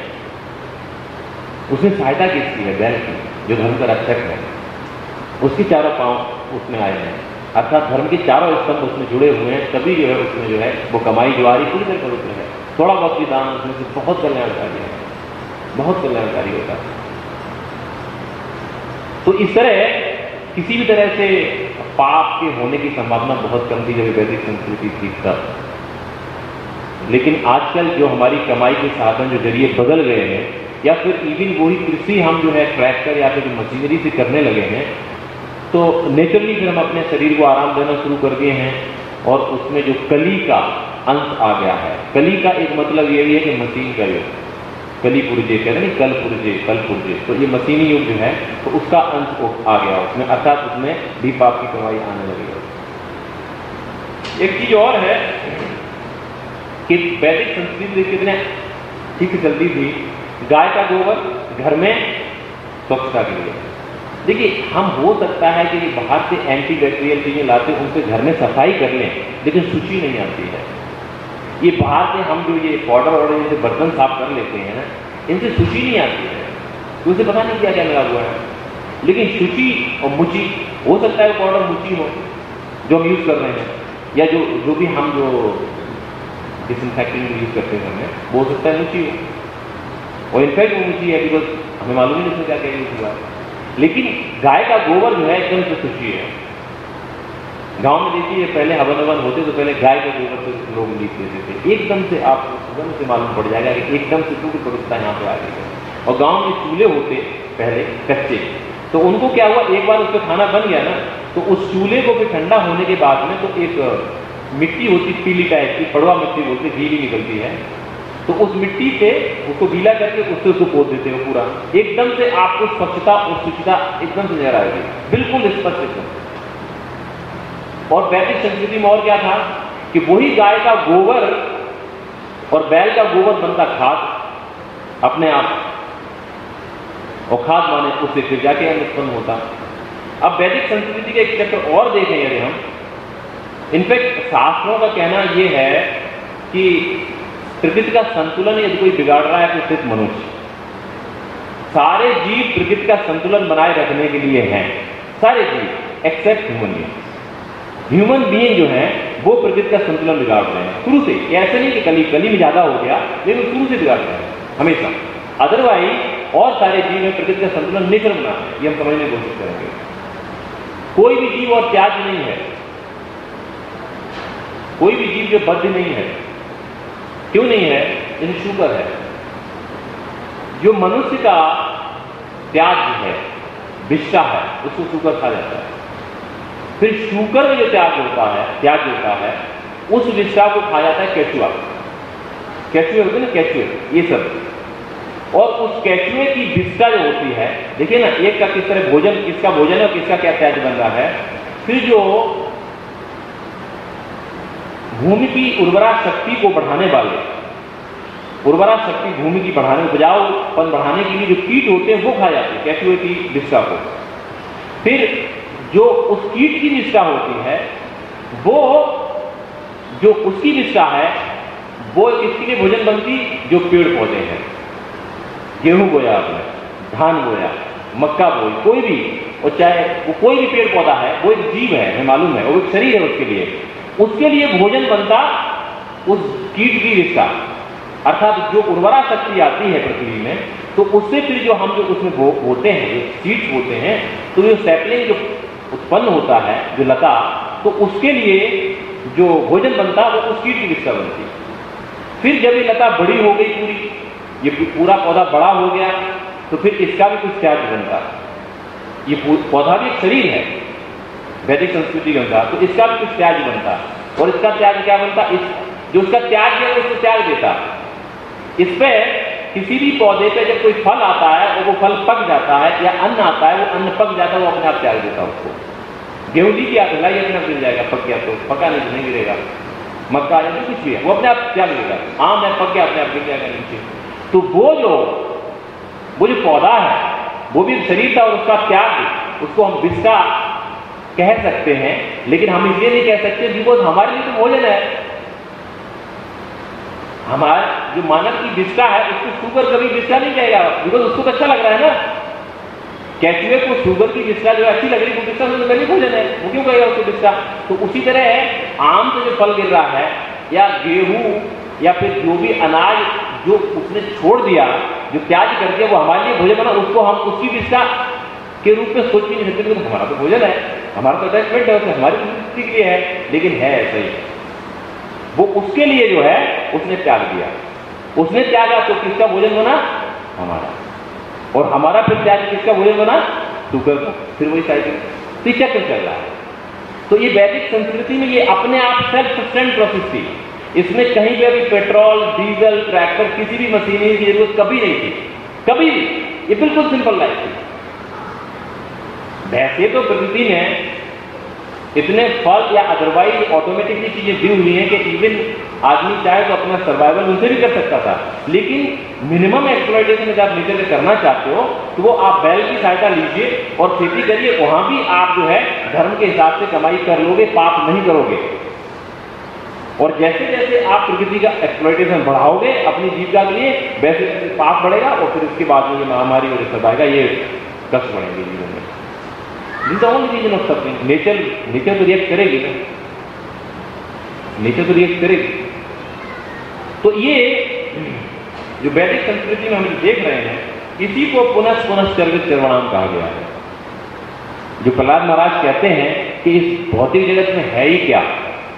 उसमें सहायता किसकी है? बैल की, जो धर्म का रक्षक है, उसके चारों पांव उसमें आए हैं, अर्थात धर्म के चारों स्तंभ उसमें जुड़े हुए हैं, तभी जो है उसमें जो है वो कमाई ज्वारी पूरी तरह पवित्र है। थोड़ा बहुत भी दान उसमें से बहुत कल्याणकारी है, बहुत कल्याणकारी होता है। तो इस तरह किसी भी तरह से पाप के होने की संभावना बहुत कम थी जब वैदिक संस्कृति थी तब। लेकिन आजकल जो हमारी कमाई के साधन जो जरिए बदल गए हैं, या फिर इवन वही कृषि हम जो है ट्रैक्टर या फिर मशीनरी से करने लगे हैं, तो नेचुरली फिर हम अपने शरीर को आराम देना शुरू कर दिए हैं, और उसमें जो कली का अंश आ गया है। कली का एक मतलब ये भी है कि मशीन का युग, कली पुर्जे कह रहे हैं, कल पुर्जे, तो ये मशीनी युग जो है तो उसका अंश आ गया उसमें, अर्थात उसमें भी पाप की कमाई आने लगी है। एक चीज और है कि वैदिक संस्कृति कितने ठीक चलती थी, गाय का गोबर घर में स्वच्छता के लिए। देखिए, हम हो सकता है कि बाहर से एंटी बैक्टीरियल चीजें लाते हैं, उनसे घर में सफाई कर लें, लेकिन शुचि नहीं आती है। ये बाहर से हम जो ये पाउडर और जैसे बर्तन साफ कर लेते हैं ना, इनसे शुचि नहीं आती है, तो उसे पता नहीं क्या क्या लगा हुआ है। लेकिन शुचि और मुची, हो सकता है पाउडर मुची हो जो हम यूज कर रहे हैं, या जो भी हम जो डिसइंफेक्टिंग यूज करते हैं वो हो सकता है मुची हो, और इनफैक्ट वो मुची है बिकॉज हमें मालूम ही नहीं उसमें क्या क्या यूज हुआ है। लेकिन गाय का गोबर जो है एकदम से शुचि है। गांव में देखिए पहले हवन होते तो पहले गाय के गोबर से लोग लीप लेते थे, एकदम से आपको एकदम से मालूम पड़ जाएगा कि एकदम से क्योंकि पवित्रता यहाँ पे आ गई है। और गांव में चूल्हे होते पहले कच्चे, तो उनको क्या हुआ, एक बार उसका खाना बन गया ना, तो उस चूल्हे को भी ठंडा होने के बाद में तो एक मिट्टी होती पीली टाइप की, पड़वा मिट्टी बोलते, गीली निकलती है, तो उस मिट्टी से उसको गीला करके उसको पोत देते हो पूरा, एकदम से आपको स्वच्छता और शुचिता एकदम से नजर आएगी, बिल्कुल स्पष्ट एकदम। और वैदिक संस्कृति में और क्या था कि वही गाय का गोबर और बैल का गोबर बनता खाद अपने आप, और खाद माने उससे फिर जाके उत्पन्न होता। अब वैदिक संस्कृति के एक चक्र और देखें यदि हम, इनफैक्ट शास्त्रों का कहना यह है कि प्रकृति का संतुलन यदि कोई बिगाड़ रहा है तो सिर्फ मनुष्य। सारे जीव प्रकृति का संतुलन बनाए रखने के लिए हैं, सारे जीव except human being. Human being जो है वो प्रकृति का संतुलन बिगाड़ रहे हैं शुरू से। ऐसे नहीं कि कली में ज्यादा हो गया, लेकिन शुरू से बिगाड़ रहे हैं हमेशा। अदरवाइज और सारे जीव में प्रकृति का संतुलन नेचर बना है, ये हम समझने की कोशिश करेंगे। कोई भी जीव और त्याज्य नहीं है, कोई भी जीव जो बद्ध नहीं है। क्यों नहीं है? जैसे शुगर है, जो मनुष्य का त्याज्य है, विषा है, उसको शुगर खा जाता है। फिर शुगर में जो त्याज्य होता है उस विषा को खा जाता है केचुआ। केचुए होते ना, केचुए ये सब। और उस केचुए की विषा जो होती है, देखिए ना, एक का किस तरह भोजन, किसका भोजन है और किसका क्या त्याज्य बन रहा है। फिर जो भूमि की उर्वरा शक्ति को बढ़ाने वाले, उर्वरा शक्ति भूमि की बढ़ाने, उपजाऊपन बढ़ाने के लिए जो कीट होते हैं वो खा जाते हैं केचुए की विषा को। फिर जो उस कीट की विषा होती है, वो जो उसकी विषा है वो किसके लिए भोजन बनती? जो पेड़ पौधे हैं, गेहूं बोया आपने, धान बोया, मक्का बोई, कोई भी, और चाहे वो कोई भी पेड़ पौधा है, वो एक जीव है, हमें मालूम है, वो एक शरीर है, उसके लिए भोजन बनता उस कीट की विषा, अर्थात जो उर्वरा शक्ति आती है पृथ्वी में, तो उससे फिर जो हम जो उसमें बोते हैं, जो सीड्स बोते हैं, तो जो सैपलिंग जो उत्पन्न होता है, जो लता, तो उसके लिए जो भोजन बनता वो उस कीट की विषा बनती। फिर जब ये लता बड़ी हो गई, पूरी ये पूरा पौधा बड़ा हो गया, तो फिर इसका भी कुछ त्याज्य बनता। ये पौधा भी एक शरीर है वैदिक संस्कृति के अनुसार, तो इसका भी कुछ त्याज्य बनता। और इसका त्याज्य क्या बनता? जो उसका त्याज्य है उसको त्याग देता। इस पे किसी भी पौधे पे जब कोई फल आता है और वो फल पक जाता है, या अन्न आता है, वो अन्न पक जाता है, वो अपने आप त्याग देता उसको। गेहूं लीजिए आप, लाई अपने आप गिर जाएगा, पक गया तो, पका नहीं तो नहीं गिरेगा। मक्का या कुछ भी है, वो अपने आप त्याग देगा। आम है, पक गया, अपने आप गिर जाएगा नीचे। तो वो जो पौधा है वो भी शरीर था, और उसका त्याग उसको हम विस्टा कह सकते हैं, लेकिन हम इसलिए नहीं कह सकते बिकॉज हमारे लिए तो भोजन है। हमारा जो मानव की विस्टा है उसको शुगर कभी विस्टा नहीं कहेगा, बिकॉज उसको तो अच्छा लग रहा है ना। कैचुए को शुगर की विस्टा जो अच्छी लग रही है वो विस्टा तो नहीं भोजन है, वो क्यों कहेगा उसको विस्टा। तो उसी तरह आम से जो फल गिर रहा है या गेहूं या फिर जो भी अनाज जो उसने छोड़ दिया, जो त्याग कर दिया, वो हमारे लिए भोजन बना, उसको हम उसकी विस्टा के रूप में सोच भी नहीं सकते। तो हमारा तो भोजन है, हमारा तो अटैचमेंट है, हमारी संस्कृति के लिए है, लेकिन है ऐसा ही। वो उसके लिए जो है उसने त्याग दिया, उसने त्यागा तो किसका भोजन बना? हमारा। और हमारा फिर त्याग किसका भोजन बना? शुगर का। फिर वही साइकिल, तो चक्र चल रहा है। तो ये वैदिक संस्कृति में ये अपने आप सेल्फ सस्टेंड प्रोसेस थी। इसमें कहीं पे भी पेट्रोल, डीजल, ट्रैक्टर, किसी भी मशीनरी की जरूरत कभी नहीं थी, कभी भी। ये बिल्कुल सिंपल लाइफ थी। वैसे तो प्रकृति ने इतने फल या अदरवाइज ऑटोमेटिकली चीजें दी हुई हैं कि इवन आदमी चाहे तो अपना सर्वाइवल उनसे भी कर सकता था, लेकिन मिनिमम एक्सप्लॉयटेशन जब आप नेचर से करना चाहते हो तो वो आप बैल की सहायता लीजिए और खेती करिए। वहां भी आप जो है धर्म के हिसाब से कमाई कर लोगे, पाप नहीं करोगे। और जैसे जैसे आप प्रकृति का एक्सप्लॉयटेशन बढ़ाओगे अपनी जीविका के लिए, वैसे वैसे पाप बढ़ेगा और फिर उसके बाद में ये महामारी और सब आएगा, ये कष्ट बढ़ेंगे जीवन में। This the only reason of suffering. Nature तो रिएक्ट करेगी ना, नेचर तो रिएक्ट करेगी। तो ये जो वैदिक संस्कृति में हम देख रहे हैं, इसी को पुनः चर्वित चर्वणाम कहा गया है। जो प्रहलाद महाराज कहते हैं कि इस भौतिक जगत में है ही क्या,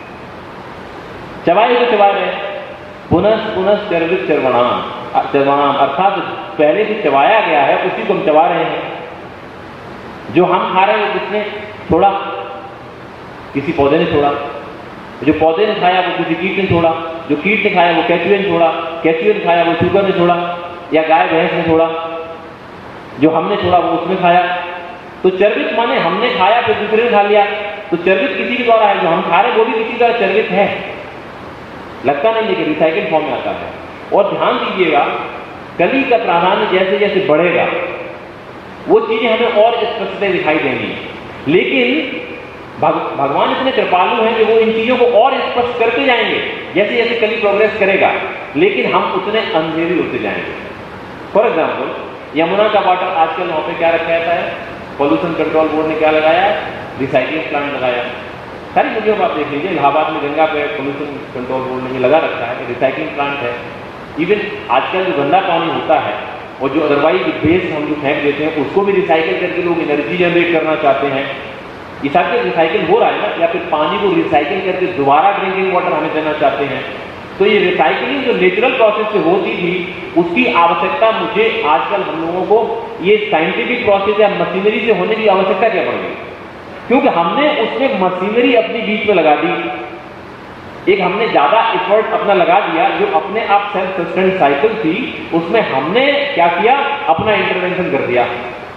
चबाए तो चबा रहे, पुनः चर्वित चर्वणाम अर्थात पहले से चबाया गया है उसी को हम चबा रहे हैं। जो हम खा रहे हैं वो किसने छोड़ा? किसी पौधे ने छोड़ा। जो पौधे ने खाया वो किसी कीट ने छोड़ा, जो कीट ने खाया वो केचुए ने छोड़ा, केचुए ने खाया वो शुगर ने छोड़ा, या गाय भैंस ने छोड़ा। जो हमने छोड़ा वो उसने खाया। तो चर्वित माने हमने खाया फिर दूसरे ने खा लिया। तो चर्वित किसी के द्वारा है, जो हम खा रहे वो भी किसी द्वारा चर्वित है। लगता नहीं लेकिन रिसाइकिल फॉर्म में आता है। और ध्यान दीजिएगा, कली का प्राधान्य जैसे जैसे बढ़ेगा वो चीजें हमें और स्पष्टता दिखाई देंगी, लेकिन भगवान इतने कृपालु हैं कि वो इन चीजों को और स्पष्ट करते जाएंगे जैसे जैसे कली प्रोग्रेस करेगा, लेकिन हम उतने अंधेरे होते जाएंगे। फॉर एग्जाम्पल, यमुना का वाटर आजकल वहां पे क्या रखा जाता है? पॉल्यूशन कंट्रोल बोर्ड ने क्या लगाया? रिसाइकलिंग प्लांट लगाया। सारी चीजों को आप देख लीजिए, इलाहाबाद में गंगा पे पॉल्यूशन कंट्रोल बोर्ड ने ये लगा रखा है कि रिसाइकलिंग प्लांट है। इवन आजकल जो गंदा पानी होता है और जो अदरवाइज वेस्ट हम जो फेंक देते हैं उसको भी रिसाइकिल करके लोग एनर्जी जनरेट करना चाहते हैं। ये सारे रिसाइकिल हो रहा है ना, या फिर पानी को रिसाइकिल करके दोबारा ड्रिंकिंग वाटर हमें देना चाहते हैं। तो ये रिसाइकिलिंग जो नेचुरल प्रोसेस से होती थी उसकी आवश्यकता मुझे आजकल हम लोगों को ये साइंटिफिक प्रोसेस या मशीनरी से होने की आवश्यकता क्या पड़ गई? क्योंकि हमने उसमें मशीनरी अपनी बीच में लगा दी, एक हमने ज्यादा एफर्ट अपना लगा दिया। जो अपने आप सेल्फ सस्टेंड साइकिल थी उसमें हमने क्या किया? अपना इंटरवेंशन कर दिया,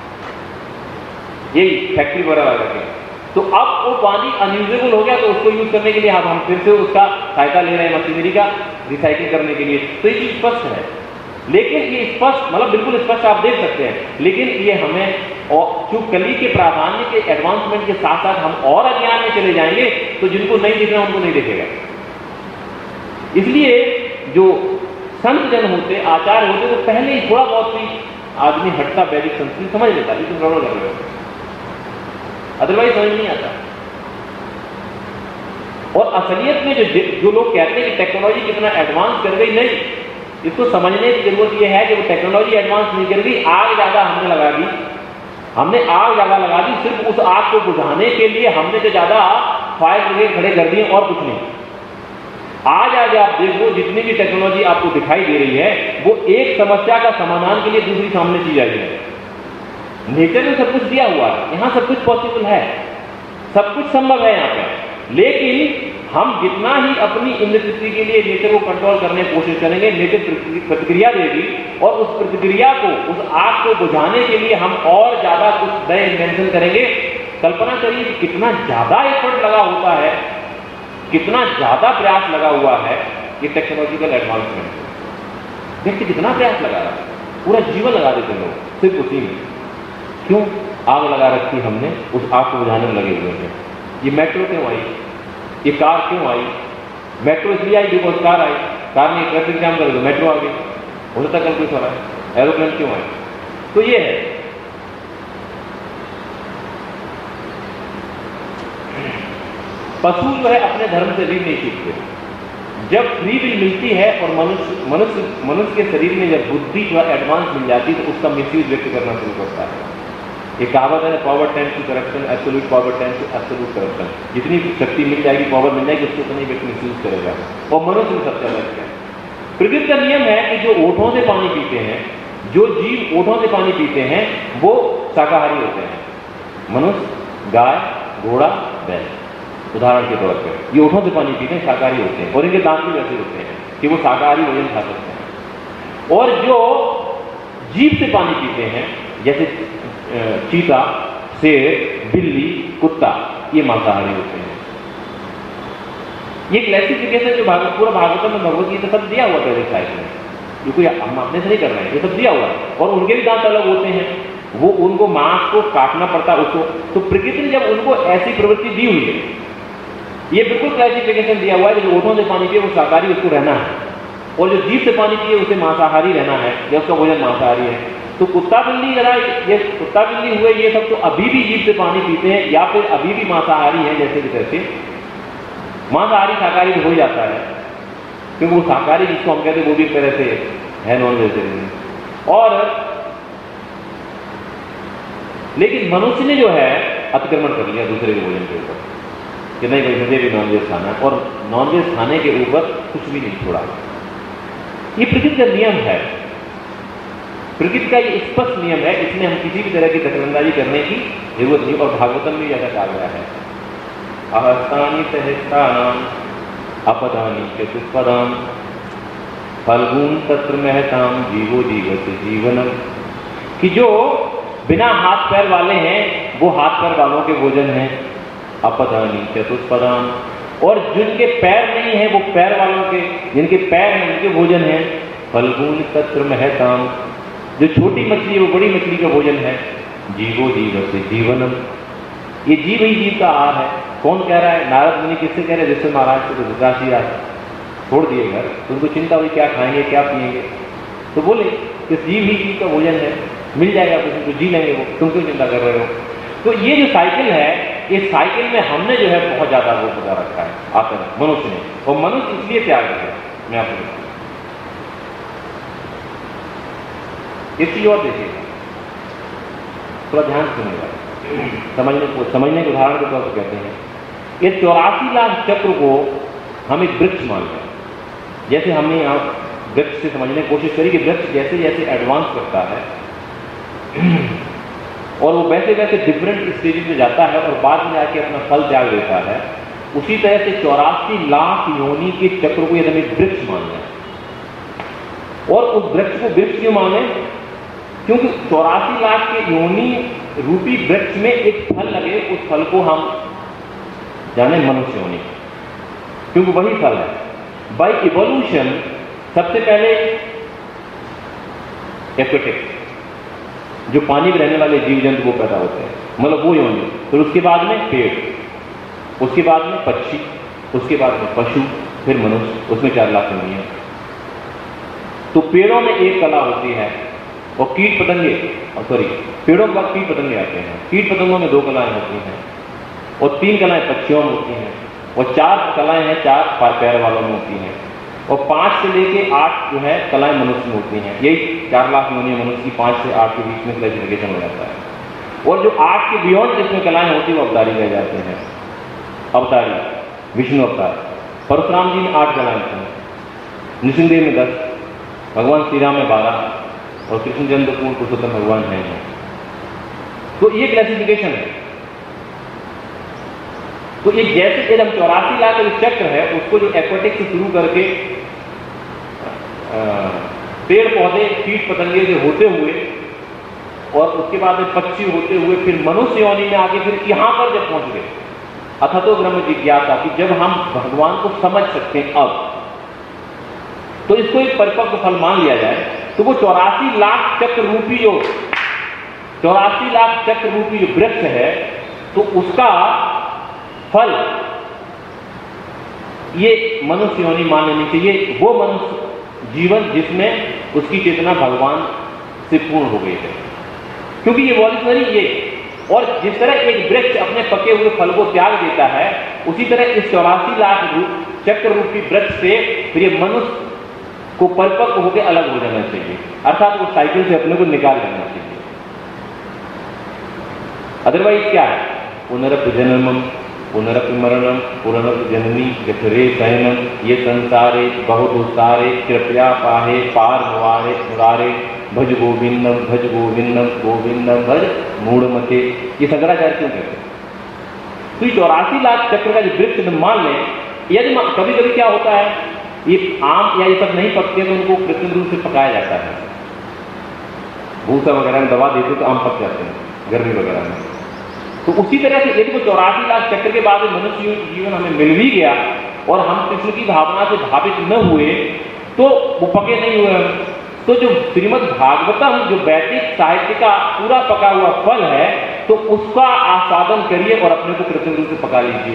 यही फैक्ट्री वगैरह लगा के। तो अब वो पानी अनयूजेबल हो गया, तो उसको यूज करने के लिए हम फिर से उसका सहायता ले रहे हैं मशीनरी का रिसाइकिल करने के लिए। तो ये चीज स्पष्ट है, लेकिन ये स्पष्ट मतलब बिल्कुल स्पष्ट आप देख सकते हैं, लेकिन ये हमें और जो कली के प्राधान्य के एडवांसमेंट के साथ साथ हम और अज्ञान में चले जाएंगे तो जिनको नहीं दिखना उनको नहीं दिखेगा। इसलिए जो संत जन होते, आचार्य होते, वो पहले ही थोड़ा बहुत भी आदमी हटता वैदिक संस्कृति समझ लेता, लेकिन गड़बड़ कर रहे हो, अदरवाइज समझ नहीं आता। और असलियत में जो लोग कहते हैं कि टेक्नोलॉजी कितना एडवांस कर गई, नहीं, इसको समझने की जरूरत यह है कि वो टेक्नोलॉजी एडवांस नहीं कर गई, आग ज्यादा हमने लगा दी। हमने आग ज्यादा लगा दी, सिर्फ उस आग को बुझाने के लिए हमने तो ज्यादा फायर ब्रिगेड खड़े कर दिए और कुछ नहीं। आज आप देखो जितनी भी टेक्नोलॉजी आपको दिखाई दे रही है वो एक समस्या का समाधान के लिए दूसरी सामने चीज आई है। नेचर ने सब कुछ दिया हुआ है, यहां सब कुछ पॉसिबल है, सब कुछ संभव है यहाँ पे, लेकिन हम जितना ही अपनी इंद्रिय के लिए नेचर को कंट्रोल करने की कोशिश करेंगे, नेचर प्रतिक्रिया देगी और उस प्रतिक्रिया को, उस आग को बुझाने के लिए हम और ज्यादा कुछ नए इन्वेंशन करेंगे। कल्पना करिए कितना ज्यादा एफर्ट लगा होता है, कितना ज्यादा प्रयास लगा हुआ है ये टेक्नोलॉजिकल एडवांसमेंट। देखिए कितना प्रयास लगा रहा है, पूरा जीवन लगा देते लोग सिर्फ उसी में। क्यों? आग लगा रखी हमने, उस आग को बुझाने में लगे हुए हैं। ये मेट्रो क्यों आई, ये कार क्यों आई? मेट्रो इसलिए आई बिकॉज कार आई, कार ने ट्रैफिक जाम कर दो, मेट्रो आ गई, हो सकता कल कुछ हो रहा है। एरोप्लेन क्यों आए? तो ये है। पशु जो है अपने धर्म से भी नहीं सीखते। जब फ्री विल मिलती है और मनुष्य के शरीर में जब बुद्धि जो एडवांस मिल जाती है तो उसका मिसयूज व्यक्त करना शुरू करता है। एक कहावत है, power tends to corruption, absolute power tends to absolute corruption. जितनी शक्ति मिल जाएगी, पावर मिल जाएगी, उसको उतना ही व्यक्ति मिसयूज करेगा, और मनुष्य में सबसे अलग है। प्रकृति का नियम है कि जो ओठों से पानी पीते हैं, जो जीव ओठों से पानी पीते हैं, वो शाकाहारी होते हैं। मनुष्य, गाय, घोड़ा, बैल, उदाहरण के तौर पर ये ओठों से पानी पीते हैं, शाकाहारी होते हैं, और इनके दांत भी वैसे होते हैं कि वो शाकाहारी भोजन खा सकते हैं। और जो जीभ से पानी पीते हैं, जैसे चीता, शेर, बिल्ली, कुत्ता, ये मांसाहारी होते हैं। ये क्लासिफिकेशन जो पूरा भागवतम में भगवत गीता सब दिया हुआ पहले साइड में, ये कोई हम अपने से नहीं कर रहे हैं, ये सब दिया हुआ है। और उनके भी दांत अलग होते हैं, वो उनको मांस को काटना पड़ता है उसको। तो प्रकृति ने जब उनको ऐसी प्रवृत्ति दी हुई है, ये बिल्कुल क्लासिफिकेशन दिया हुआ है कि जो ओठों से पानी पिए वो शाकाहारी, उसको रहना है, और जो जीभ से पानी पिए उसे मांसाहारी रहना है, या उसका भोजन मांसाहारी है। तो कुत्ता बिल्ली जरा, ये कुत्ता बिल्ली हुए, ये सब तो अभी भी जीभ से पानी पीते हैं, या फिर अभी भी मांसाहारी हैं। जैसे भी तैसे मांसाहारी शाकाहारी हो जाता है, क्योंकि वो शाकाहारी जिसको हम कहते हैं वो भी एक तरह से है नॉन वेजिटेरियन। और लेकिन मनुष्य ने जो है अतिक्रमण कर लिया दूसरे के भोजन के ऊपर कि नहीं भाई मुझे भी नॉनवेज खाना है, और नॉनवेज खाने के ऊपर कुछ भी नहीं छोड़ा। ये प्रकृति का नियम है, प्रकृति का ये स्पष्ट नियम है, इसमें हम किसी भी तरह की दखलंदाजी करने की जरूरत नहीं। और भागवतम में ऐसा कहा गया है, अहस्तानि सहस्त्राणाम अपदानि चतुष्पदाम फल्गुन तत्र महताम जीवो जीवति जीवनम, कि जो बिना हाथ पैर वाले हैं वो हाथ पैर वालों के भोजन हैं। अपदानि चतुष्पदाम, और जिनके पैर नहीं है वो पैर वालों के, जिनके पैर हैं उनके भोजन है। फल्गुन तत्र महताम, जो छोटी मछली है वो बड़ी मछली का भोजन है। जीवो जीवति जीवनम, ये जीव ही जीव का आहार है। कौन कह रहा है? नारद मुनि। किससे कह रहे हैं? जिससे महाराज को धृतराष्ट्र छोड़ दिए घर, तो उनको चिंता हुई क्या खाएंगे क्या पिएंगे, तो बोले कि जीव ही जीव का भोजन है, मिल जाएगा कुछ तो जी लेंगे वो, तुम क्यों चिंता कर रहे हो? तो ये जो साइकिल है, इस साइकिल में हमने जो है बहुत ज्यादा वो बता रखा है आतंक मनुष्य ने, और मनुष्य इसलिए त्याग है। मैं आपको इसी और देखिएगा, थोड़ा ध्यान सुनेगा, समझने के उदाहरण के तौर पर कहते हैं, ये 84 लाख चक्र को हम एक वृक्ष मानते हैं। जैसे हमने यहाँ वृक्ष से समझने की कोशिश करी कि वृक्ष जैसे जैसे एडवांस करता है और वो वैसे वैसे डिफरेंट स्टेजेस में जाता है और बाद में जाके अपना फल त्याग देता है, उसी तरह से 84 लाख योनि के चक्र को यदि हम वृक्ष मानते हैं। और उस वृक्ष को वृक्ष क्यों माने? क्योंकि 84 लाख के योनि रूपी वृक्ष में एक फल लगे, उस फल को हम जाने मनुष्य योनि, क्योंकि वही फल है। बाय इवोल्यूशन सबसे पहले एक्वेटिक, जो पानी में रहने वाले जीव जंतु वो पैदा होते हैं, मतलब वो योनि। फिर उसके बाद में पेड़, उसके बाद में पक्षी, उसके बाद में पशु, फिर मनुष्य, उसमें 4 लाख योनियां। तो पेड़ों में एक कला होती है, और कीट पतंगे, सॉरी पेड़ों के बाद कीट पतंगे आते हैं। कीट पतंगों में 2 कलाएं होती हैं, और 3 कलाएं पक्षियों में होती हैं, और 4 कलाएं हैं 4 पैर वालों में होती हैं, और 5 से लेके 8 जो है कलाएं मनुष्य में होती हैं। यही 4 लाख योनि मनुष्य की 5 से 8 के बीच में क्लासिफिकेशन हो जाता है। और जो 8 के बियॉन्ड जिसमें कलाएं होती है वो अवतारी कहे जाते हैं। अवतारी, विष्णु अवतार, परशुराम जी में 8 कलाएं थी, नृसिंहदेव में 10, भगवान श्री राम में 12, और कृष्णचंद्र पूर्ण पुरुषोत्तम भगवान हैं। तो ये क्लासिफिकेशन है। तो ये जैसे एकदम 84 लाख जो चक्र है उसको जो एक्वेटिक से शुरू करके पेड़ पौधे कीट पतंगे से होते हुए और उसके बाद में पक्षी होते हुए फिर मनुष्य योनि में आगे फिर यहां पर जब पहुंच गए अथतो ब्रह्म जिज्ञासा कि जब हम भगवान को समझ सकते हैं, अब तो इसको एक परिपक्व फल मान लिया जाए, तो वो 84 लाख चक्र रूपी जो 84 लाख चक्र रूपी जो वृक्ष है, तो उसका फल ये मनुष्य योनि मान लेनी चाहिए, वो मनुष्य जीवन जिसमें उसकी चेतना भगवान से पूर्ण हो गई है, क्योंकि ये वॉल्यूशनरी ये। और जिस तरह एक वृक्ष अपने पके हुए फल को त्याग देता है, उसी तरह इस 84 लाख चक्र रूपी वृक्ष से फिर ये मनुष्य को परिपक्व होकर अलग हो जाना चाहिए, अर्थात वो साइकिल से अपने को निकाल लेना चाहिए। अदरवाइज क्या है, पुनरपि जन्मम पुनरपि मरणम पुनरपि जननी जठरे शयनम ये संसारे बहुत दुस्सारे कृपया पाहे पार मुरारे मुरारे भज गोविंदम गोविंदम भज मूढ़मते। ये शंकराचार्य क्यों कहते हैं? तो 84 लाख चक्र का जो वृक्ष मान लें, यदि कभी कभी क्या होता है, ये आम या ये सब नहीं पकते तो उनको कृत्रिम रूप से पकाया जाता है, भूसा वगैरह में दबा देते तो आम पक जाते हैं गर्मी वगैरह में। तो उसी तरह से यदि वो 84 लाख चक्र के बाद मनुष्य जीवन हमें मिल भी गया और हम कृष्ण की भावना से भावित न हुए तो वो पके नहीं हुए हम। तो जो श्रीमद् भागवतम जो वैदिक साहित्य का पूरा पका हुआ फल है, तो उसका आस्वादन करिए और अपने को कृत्रिम रूप से पका लीजिए,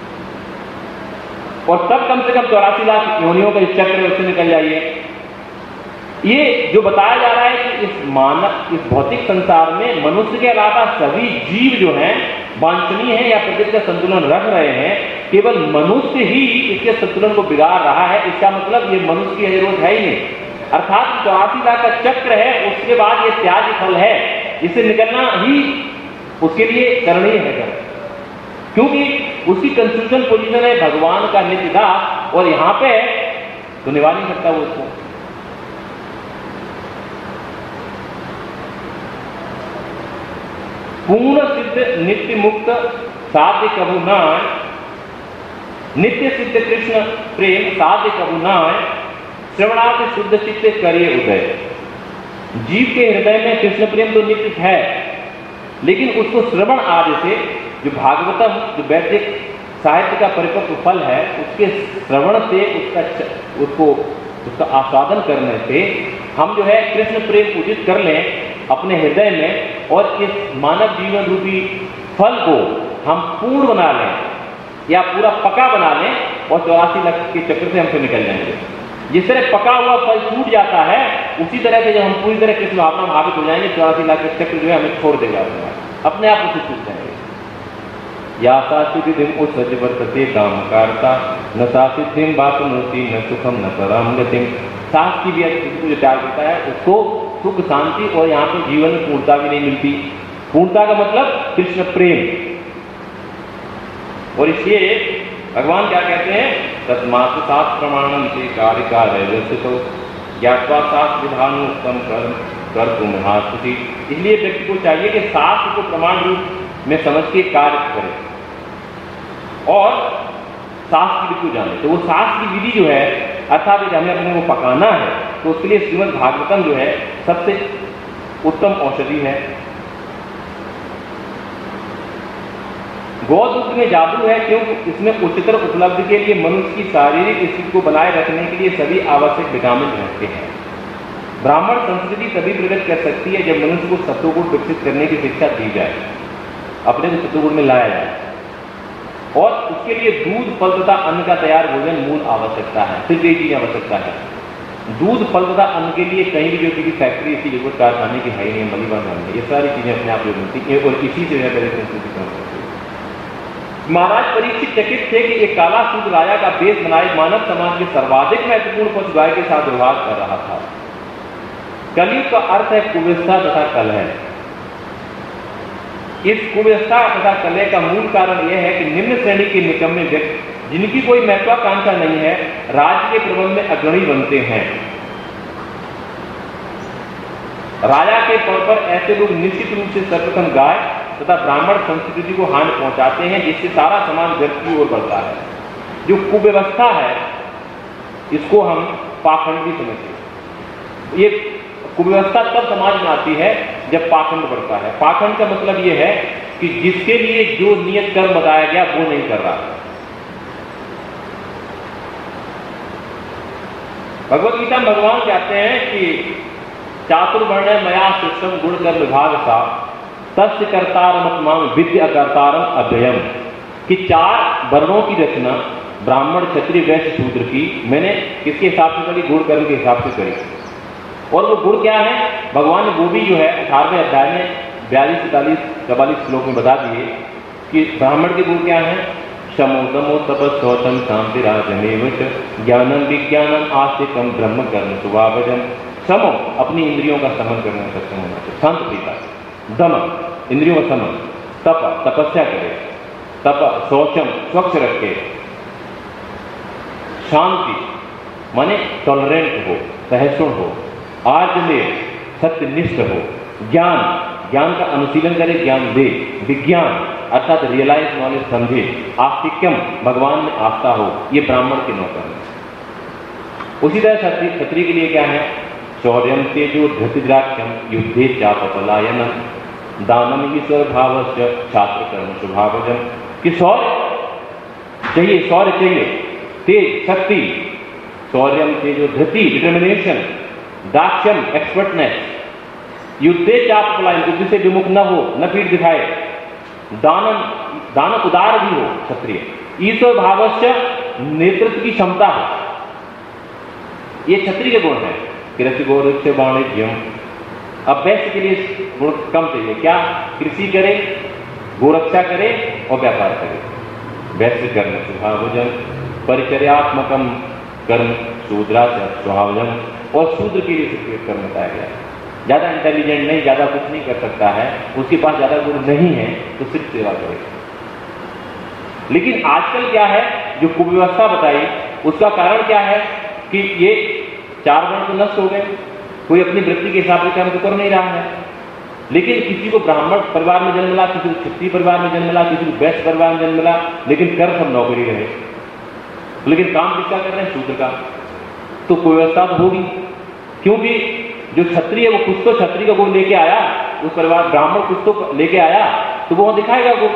और तब कम से कम 84 लाख योनियों का चक्र उससे निकल जाइए। ये जो बताया जा रहा है कि इस भौतिक संसार में मनुष्य के अलावा सभी जीव जो हैं वांछनीय हैं या प्रकृति का संतुलन रख रहे हैं, केवल मनुष्य ही इसके संतुलन को बिगाड़ रहा है। इसका मतलब ये मनुष्य की जरूरत है ही नहीं, अर्थात 84 लाख का चक्र है, उसके बाद ये त्याग फल है, इससे निकलना ही उसके लिए करणीय है, क्योंकि उसकी कंफ्यूजन पोजीशन है भगवान का नित्य दास, और यहां पे तो निभा नहीं सकता वो उसको। पूर्ण सिद्ध नित्य मुक्त साध्य कभु नाय, नित्य सिद्ध कृष्ण प्रेम साध्य कभु नाय, श्रवणार्थ शुद्ध चित्त करिए उदय। जीव के हृदय में कृष्ण प्रेम तो नित्य है, लेकिन उसको श्रवण आदि से जो भागवतम जो वैदिक साहित्य का परिपक्व फल है, उसके श्रवण से उसका आस्वादन करने से हम जो है कृष्ण प्रेम उदित कर लें अपने हृदय में, और इस मानव जीवन रूपी फल को हम पूर्ण बना लें या पूरा पका बना लें, और 84 लाख के चक्र से हमसे निकल जाएंगे। जिस तरह पका हुआ फल छूट जाता है, उसी तरह से जब हम पूरी तरह कृष्ण भावना में भावित हो जाएंगे, 84 लाख के चक्र जो है हमें छोड़ देगा, अपने आप उसे छूट जाएंगे। या सा सिद्धिम उत्सज वर्तते काम कारता न सा सिद्धिम वापनोति न सुखम न पराम गतिम। सास की भी जो त्याग देता है उसको सुख शांति और यहाँ पे जीवन में पूर्णता भी नहीं मिलती। पूर्णता का मतलब कृष्ण प्रेम। और इसलिए भगवान क्या कहते हैं, तस्मात् शास्त्र प्रमाणम से कार्य कार्य तो ज्ञात्वा शास्त्र विधान उत्तम कर्म कर तुम हास्ति। इसलिए व्यक्ति को चाहिए कि शास्त्र को प्रमाण रूप में समझ के कार्य करे और शास्त्र की विधि को जाने। तो वो शास्त्र की विधि जो है, अर्थात हमें अपने को पकाना है, तो उसके लिए श्रीमद् भागवतम जो है सबसे उत्तम औषधि है। गौदूत में जादू है, क्योंकि इसमें उच्चतर उपलब्धि के लिए मनुष्य की शारीरिक स्थिति को बनाए रखने के लिए सभी आवश्यक विटामिन रहते हैं। ब्राह्मण संस्कृति तभी प्रगति कर सकती है जब मनुष्य को सत्वगुण विकसित करने की शिक्षा दी जाए, अपने को सत्वगुण में लाया जाए, और उसके लिए दूध फल तथा अन्न का तैयार भोजन मूल आवश्यकता है। सिर्फ यही चीज आवश्यकता है, दूध फल तथा अन्न के लिए कहीं भी जो किसी फैक्ट्री इसी जरूरत कारखाने की है ही नहीं, मलीबान है, ये सारी चीजें अपने आप जो मिलती है, और इसी से मेरे संस्कृति काम करती है। महाराज परीक्षित चकित थे कि एक काला सूद राजा का बेस बनाए मानव समाज के सर्वाधिक महत्वपूर्ण पशु गाय के साथ व्यवहार कर रहा था। कलयुग का अर्थ है कुव्यवस्था तथा कलह। इस कुव्यवस्था तथा कलह का मूल कारण यह है कि निम्न श्रेणी के निकम्मे व्यक्ति जिनकी कोई महत्वाकांक्षा नहीं है, राज्य के प्रबंध में अग्रणी बनते हैं। राजा के तौर पर ऐसे लोग निश्चित रूप से सर्वप्रथम गाय तथा ब्राह्मण संस्कृति को हानि पहुंचाते हैं, जिससे सारा समाज व्यर्थ की ओर बढ़ता है। जो कुव्यवस्था है इसको हम पाखंड भी समझते हैं। ये कुव्यवस्था तब समाज में आती है जब पाखंड बढ़ता है। पाखंड का मतलब यह है कि जिसके लिए जो नियत कर्म बताया गया वो नहीं कर रहा। भगवत गीता में भगवान कहते हैं कि चातुर्वर्ण मया शिष्टम गुण कर्म विभाग सा तस्य कर्तारम विद्या कर्तारम अव्ययम, कि 4 वर्णों की रचना ब्राह्मण क्षत्रिय वैश्य शूद्र की मैंने किसके हिसाब से करी? गुण कर्म के हिसाब से करी। और वो गुण क्या है? भगवान ने वो भी जो है 18वें अध्याय में 42, 43, 44 श्लोक में बता दिए कि ब्राह्मण के गुण क्या है? शमो दमो तपस् शौचम शांति राजमेव च ज्ञानम विज्ञानम आस्तिकम ब्रह्म कर्म स्वभावजम। समो, अपनी इंद्रियों का समन करने में सक्षम होना चाहिए, शांत प्रीता। दम, इंद्रियों का समन। तप, तपस्या करे। तप, शौचम, स्वच्छ रखे। शांति माने टॉलरेंट हो, सहिष्णु हो। आर्जमेव, सत्यनिष्ठ हो। ज्ञान, ज्ञान का अनुशीलन करे, ज्ञान दे। विज्ञान अर्थात रियलाइज नॉलेज समझे। आस्तिक्यम, भगवान में आस्था हो। ये ब्राह्मण के 9 कर्म। उसी तरह क्षत्रिय के लिए क्या है? शौर्यम तेजो धृतिराक्षम युद्धे चापपलायनम दानम ईश्वर भावस्य छात्र कर्म स्वभावजम, कि शौर्य चाहिए, शौर्य चाहिए, तेज, शक्ति। शौर्यम तेजो धृति, डिटर्मिनेशन। दाक्ष्यम, एक्सपर्टनेस। युद्धे चापपलायन, युद्ध से विमुख न हो, न पीठ दिखाए। दानम, दान उदार भी हो क्षत्रिय। ईश्वर भावस्य, नेतृत्व की क्षमता है। ये क्षत्रिय के गुण है। कृषि गौरक्ष वाणिज्यम, अब वैश्य के लिए गुण कम चाहिए। क्या? कृषि करे, गोरक्षा करे और व्यापार करे। वैश्य कर्म स्वभावजन परिचर्यात्मकम कर्म शूद्राच स्वभावजन, और शूद्र के लिए सिर्फ कर्म बताया गया। ज्यादा इंटेलिजेंट नहीं, ज्यादा कुछ नहीं कर सकता है, उसके पास ज्यादा गुण नहीं है, तो सिर्फ सेवा करेगा। लेकिन आजकल क्या है, जो कुव्यवस्था बताई उसका कारण क्या है कि ये 4 वर्ण तो नष्ट हो गए। कोई अपनी वृत्ति के हिसाब से कर्म तो कर नहीं रहा है। लेकिन किसी को ब्राह्मण परिवार में जन्म मिला, किसी को क्षत्रिय परिवार में जन्म मिला, किसी को वैश्य परिवार में जन्म मिला, लेकिन कर सब नौकरी रहे। लेकिन काम किसका कर रहे हैं? शूद्र का। तो कुव्यवस्था तो होगी, क्योंकि जो क्षत्रिय है वो कुछ तो क्षत्रिय का गुण लेके आया, उस परिवार ब्राह्मण कुछ तो लेके आया, तो वो दिखाएगा गुण,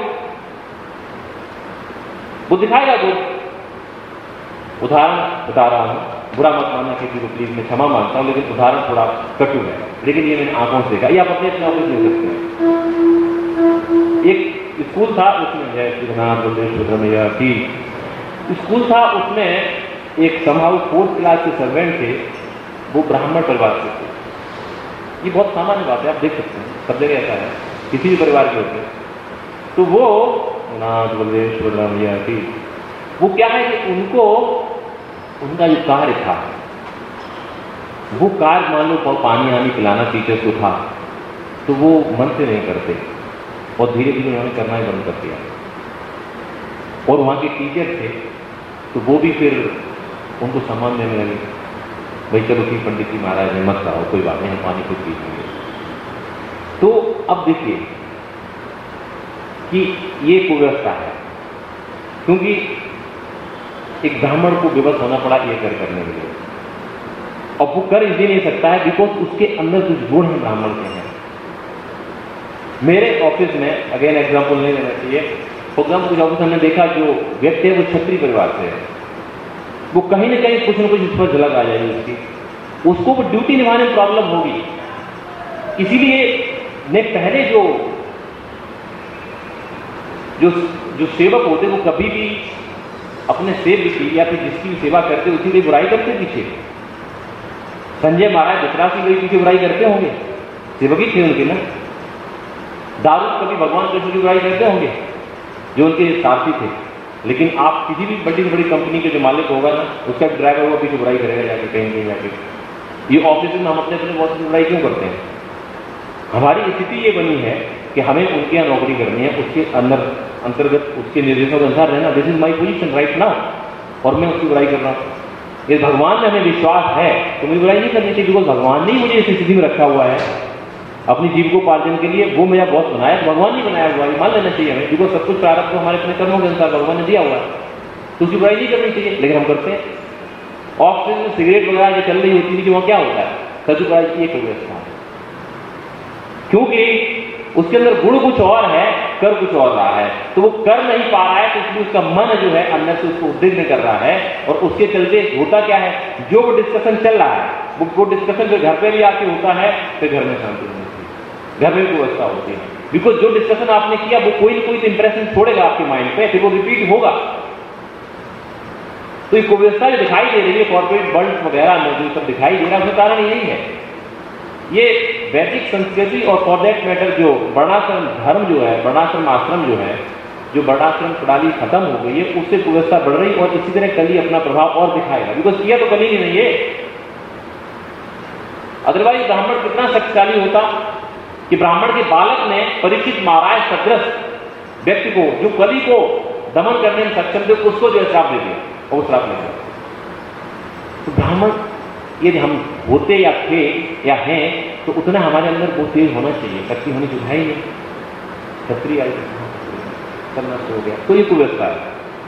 वो दिखाएगा गुण। उदाहरण बता रहा हूं, बुरा मत मानना किसी को प्लीज, मैं क्षमा मांगता हूं, लेकिन उदाहरण थोड़ा कटु है, लेकिन ये मैंने आंखों से देखा। ये आप अपने ऑफिस ले सकते हैं। एक स्कूल था, उसमें जय श्रीनाथ बलदेव की स्कूल था, उसमें एक समहाउ 4th क्लास के सर्वेंट थे, वो ब्राह्मण परिवार से थे। ये बहुत सामान्य बात है, आप देख सकते हैं, सब जगह ऐसा है, किसी भी परिवार के होते। तो वो नाथ बलदेव सुभद्रा की वो क्या है कि उनको उनका जो कार्य था, वो कार्य मान लो पानी आनी पिलाना टीचर्स को था, तो वो मन से नहीं करते और धीरे धीरे उन्होंने करना ही बंद कर दिया। और वहाँ के टीचर थे, तो वो भी फिर उनको सम्मान देने लगे, भाई चलो ठीक पंडित जी महाराज ने मत कराओ, कोई बात नहीं, हम पानी खुद पी लेंगे। तो अब देखिए कि ये कुव्यवस्था है, क्योंकि एक ब्राह्मण को विवश होना पड़ा ये कर करने के लिए, और वो कर इसलिए नहीं सकता है बिकॉज उसके अंदर कुछ गुण है ब्राह्मण के हैं। मेरे ऑफिस में, अगेन एग्जाम्पल नहीं लेना चाहिए, प्रोग्राम कुछ ऑफिस हमने देखा, जो व्यक्ति है वो क्षत्रिय परिवार से है, वो कहीं ना कहीं कुछ न कुछ इस पर झलक आ जाएगी उसकी, उसको वो ड्यूटी निभाने में प्रॉब्लम होगी। इसीलिए ने पहले जो सेवक होते वो कभी भी अपने सेवक की या फिर जिसकी भी सेवा करते उसी की बुराई करते पीछे। संजय महाराज धृतराष्ट्र की पीछे बुराई करते होंगे, सेवक ही थे उनके ना। दारू कभी भगवान कृष्ण की बुराई करते होंगे जो उनके साथी थे, लेकिन आप किसी भी बड़ी से बड़ी कंपनी के जो मालिक होगा ना, उसका ड्राइवर होगा पीछे बुराई करेगा जाके कहीं कहीं जाके। ये ऑफिस में हम अपने अपने बॉस की बुराई क्यों करते हैं? हमारी स्थिति ये बनी है कि हमें उनके यहाँ नौकरी करनी है, उसके अंतर्गत उसके निर्देशों के अनुसार रहना। This is my position right now, और मैं उसकी बुराई कर रहा हूँ। यदि भगवान में हमें विश्वास है तो मुझे बुराई नहीं करनी चाहिए, बिकॉज भगवान ने ही मुझे इस स्थिति में रखा हुआ है अपनी जीविकोपार्जन के लिए। वो मेरा बॉस बनाया, भगवान नहीं बनाया हुआ है, मान लेना चाहिए हमें, बिकॉज सब कुछ प्रारब्ध तो हमारे अपने कर्मों के अनुसार भगवान ने दिया हुआ है, तो उसकी बुराई नहीं करनी चाहिए, लेकिन हम करते हैं। ऑफिस में सिगरेट वगैरह जो चल रही होती है कि वहाँ क्या होता है, सच बुराई की एक व्यवस्था है, क्योंकि उसके अंदर गुण कुछ और है, कर कुछ और रहा है, तो वो कर नहीं पा रहा है, तो इसलिए उसका मन जो है अंदर से उसको उद्विग्न कर रहा है, और उसके चलते होता क्या है, जो वो डिस्कशन चल रहा है वो डिस्कशन जो घर पे भी आके होता है, फिर घर में शांति नहीं होती, घर में व्यवस्था होती है। बिकॉज जो डिस्कशन आपने किया वो कोई ना कोई तो इंप्रेशन छोड़ेगा आपके माइंड पे, फिर वो रिपीट होगा। तो ये कुव्यवस्था जो दिखाई दे रही है कॉर्पोरेट वर्ल्ड वगैरह में, जो सब दिखाई दे रहा है, उसका कारण यही है। ये वैदिक संस्कृति और फॉर दैट मैटर जो वर्णाश्रम धर्म जो है, वर्णाश्रम आश्रम जो है, जो वर्णाश्रम प्रणाली खत्म हो गई है, उससे कुव्यवस्था बढ़ रही और इसी तरह कली अपना प्रभाव और दिखाएगा। बिकॉज किया तो कली ही नहीं है। अदरवाइज ब्राह्मण कितना शक्तिशाली होता कि ब्राह्मण के बालक ने परीक्षित महाराज सदृश व्यक्ति को, जो कली को दमन करने में सक्षम थे, उसको जो श्राप दे दिया और वो श्राप ले गया। तो ब्राह्मण यदि हम होते या थे या हैं तो उतना हमारे अंदर वो तेज होना चाहिए, शक्ति होनी चाहिए। ही नहीं, क्षत्रिय आई सब नष्ट हो गया। तो ये कुव्यवस्था है।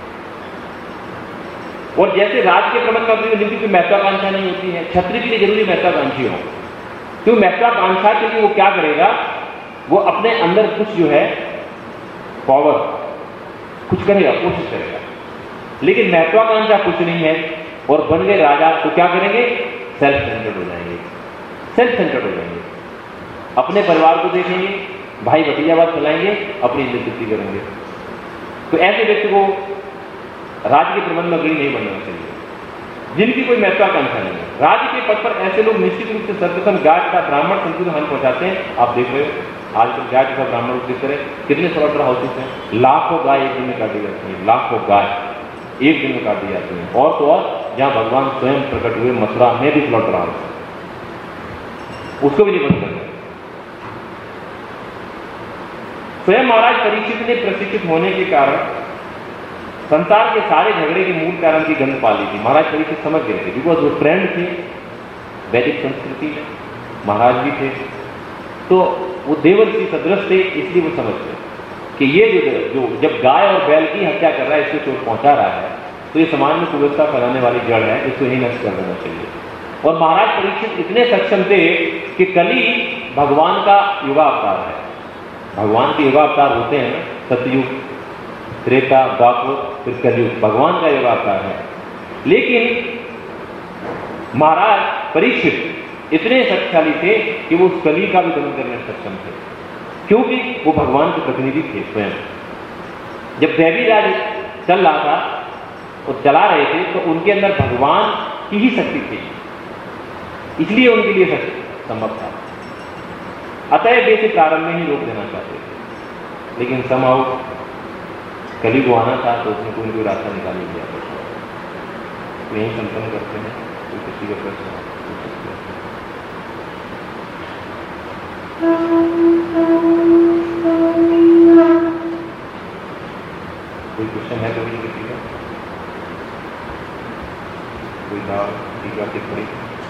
और जैसे राज के प्रबंध में जिनकी कोई महत्वाकांक्षा नहीं होती है, क्षत्रिय के लिए जरूरी महत्वाकांक्षी हो, क्यों महत्वाकांक्षा के लिए वो क्या करेगा, वो अपने अंदर कुछ जो है पावर कुछ करेगा, कोशिश करेगा। लेकिन महत्वाकांक्षा कुछ नहीं है और बन गए राजा तो क्या करेंगे, सेल्फ सेंटर्ड हो जाएंगे, सेल्फ सेंटर्ड हो जाएंगे। अपने परिवार को देखेंगे, भाई भतीजावाद फैलाएंगे, अपनी इज्जत करेंगे। तो ऐसे व्यक्ति को राज्य के प्रबंध में अग्रणी नहीं बनना चाहिए, जिनकी कोई महत्वाकांक्षा नहीं है। राज्य के पद पर ऐसे लोग निश्चित रूप से सर्वप्रथम गाय का ब्राह्मण संस्कृति हानि पहुंचाते हैं। आप देख रहे हो आजकल गाय का ब्राह्मण किस तरह कितने स्लॉटर हाउसेस हैं, लाखों गाय एक दिन में काटी जाती है, लाखों गाय एक दिन में काटी जाती हैं। और तो और जहां भगवान स्वयं प्रकट हुए मथुरा में भी स्लॉटर हाउस, उसको भी नहीं बंद करना। स्वयं महाराज परीक्षित ने प्रशिक्षित होने के कारण संसार के सारे झगड़े के मूल कारण की गंध पा ली थी। महाराज परीक्षित समझ गए थे, बिकॉज वो ट्रेंड थे वैदिक संस्कृति में, महाराज भी थे, तो वो देवर्षि सदृश थे, इसलिए वो समझ गए कि ये जो जब गाय और बैल की हत्या कर रहा है, इसको चोट पहुंचा रहा है, तो ये समाज में कुव्यवस्था फैलाने वाली जड़ है, इसको ही नष्ट कर देना चाहिए। और महाराज परीक्षित इतने सक्षम थे कि कली भगवान का युगावतार है। भगवान के युगावतार होते हैं सतयुग, त्रेता, द्वापर, फिर कलयुग, भगवान का युगावतार है। लेकिन महाराज परीक्षित इतने शक्तिशाली थे कि वो उस कली का भी दमन करने में सक्षम थे, क्योंकि वो भगवान के प्रतिनिधि थे स्वयं। जब दैवी राज चल रहा था और चला रहे थे तो उनके अंदर भगवान की ही शक्ति थी, इसलिए उनके लिए संभव था। अतः वे प्रारंभ में ही रोक देना चाहते थे, लेकिन समाओ कली को आना था तो उसने कोई रास्ता निकाल ही दिया। तो यही संपन्न करते हैं। तो किसी का प्रश्न कोई क्वेश्चन है तो किसी का, कोई दाव टीका टिप्पणी?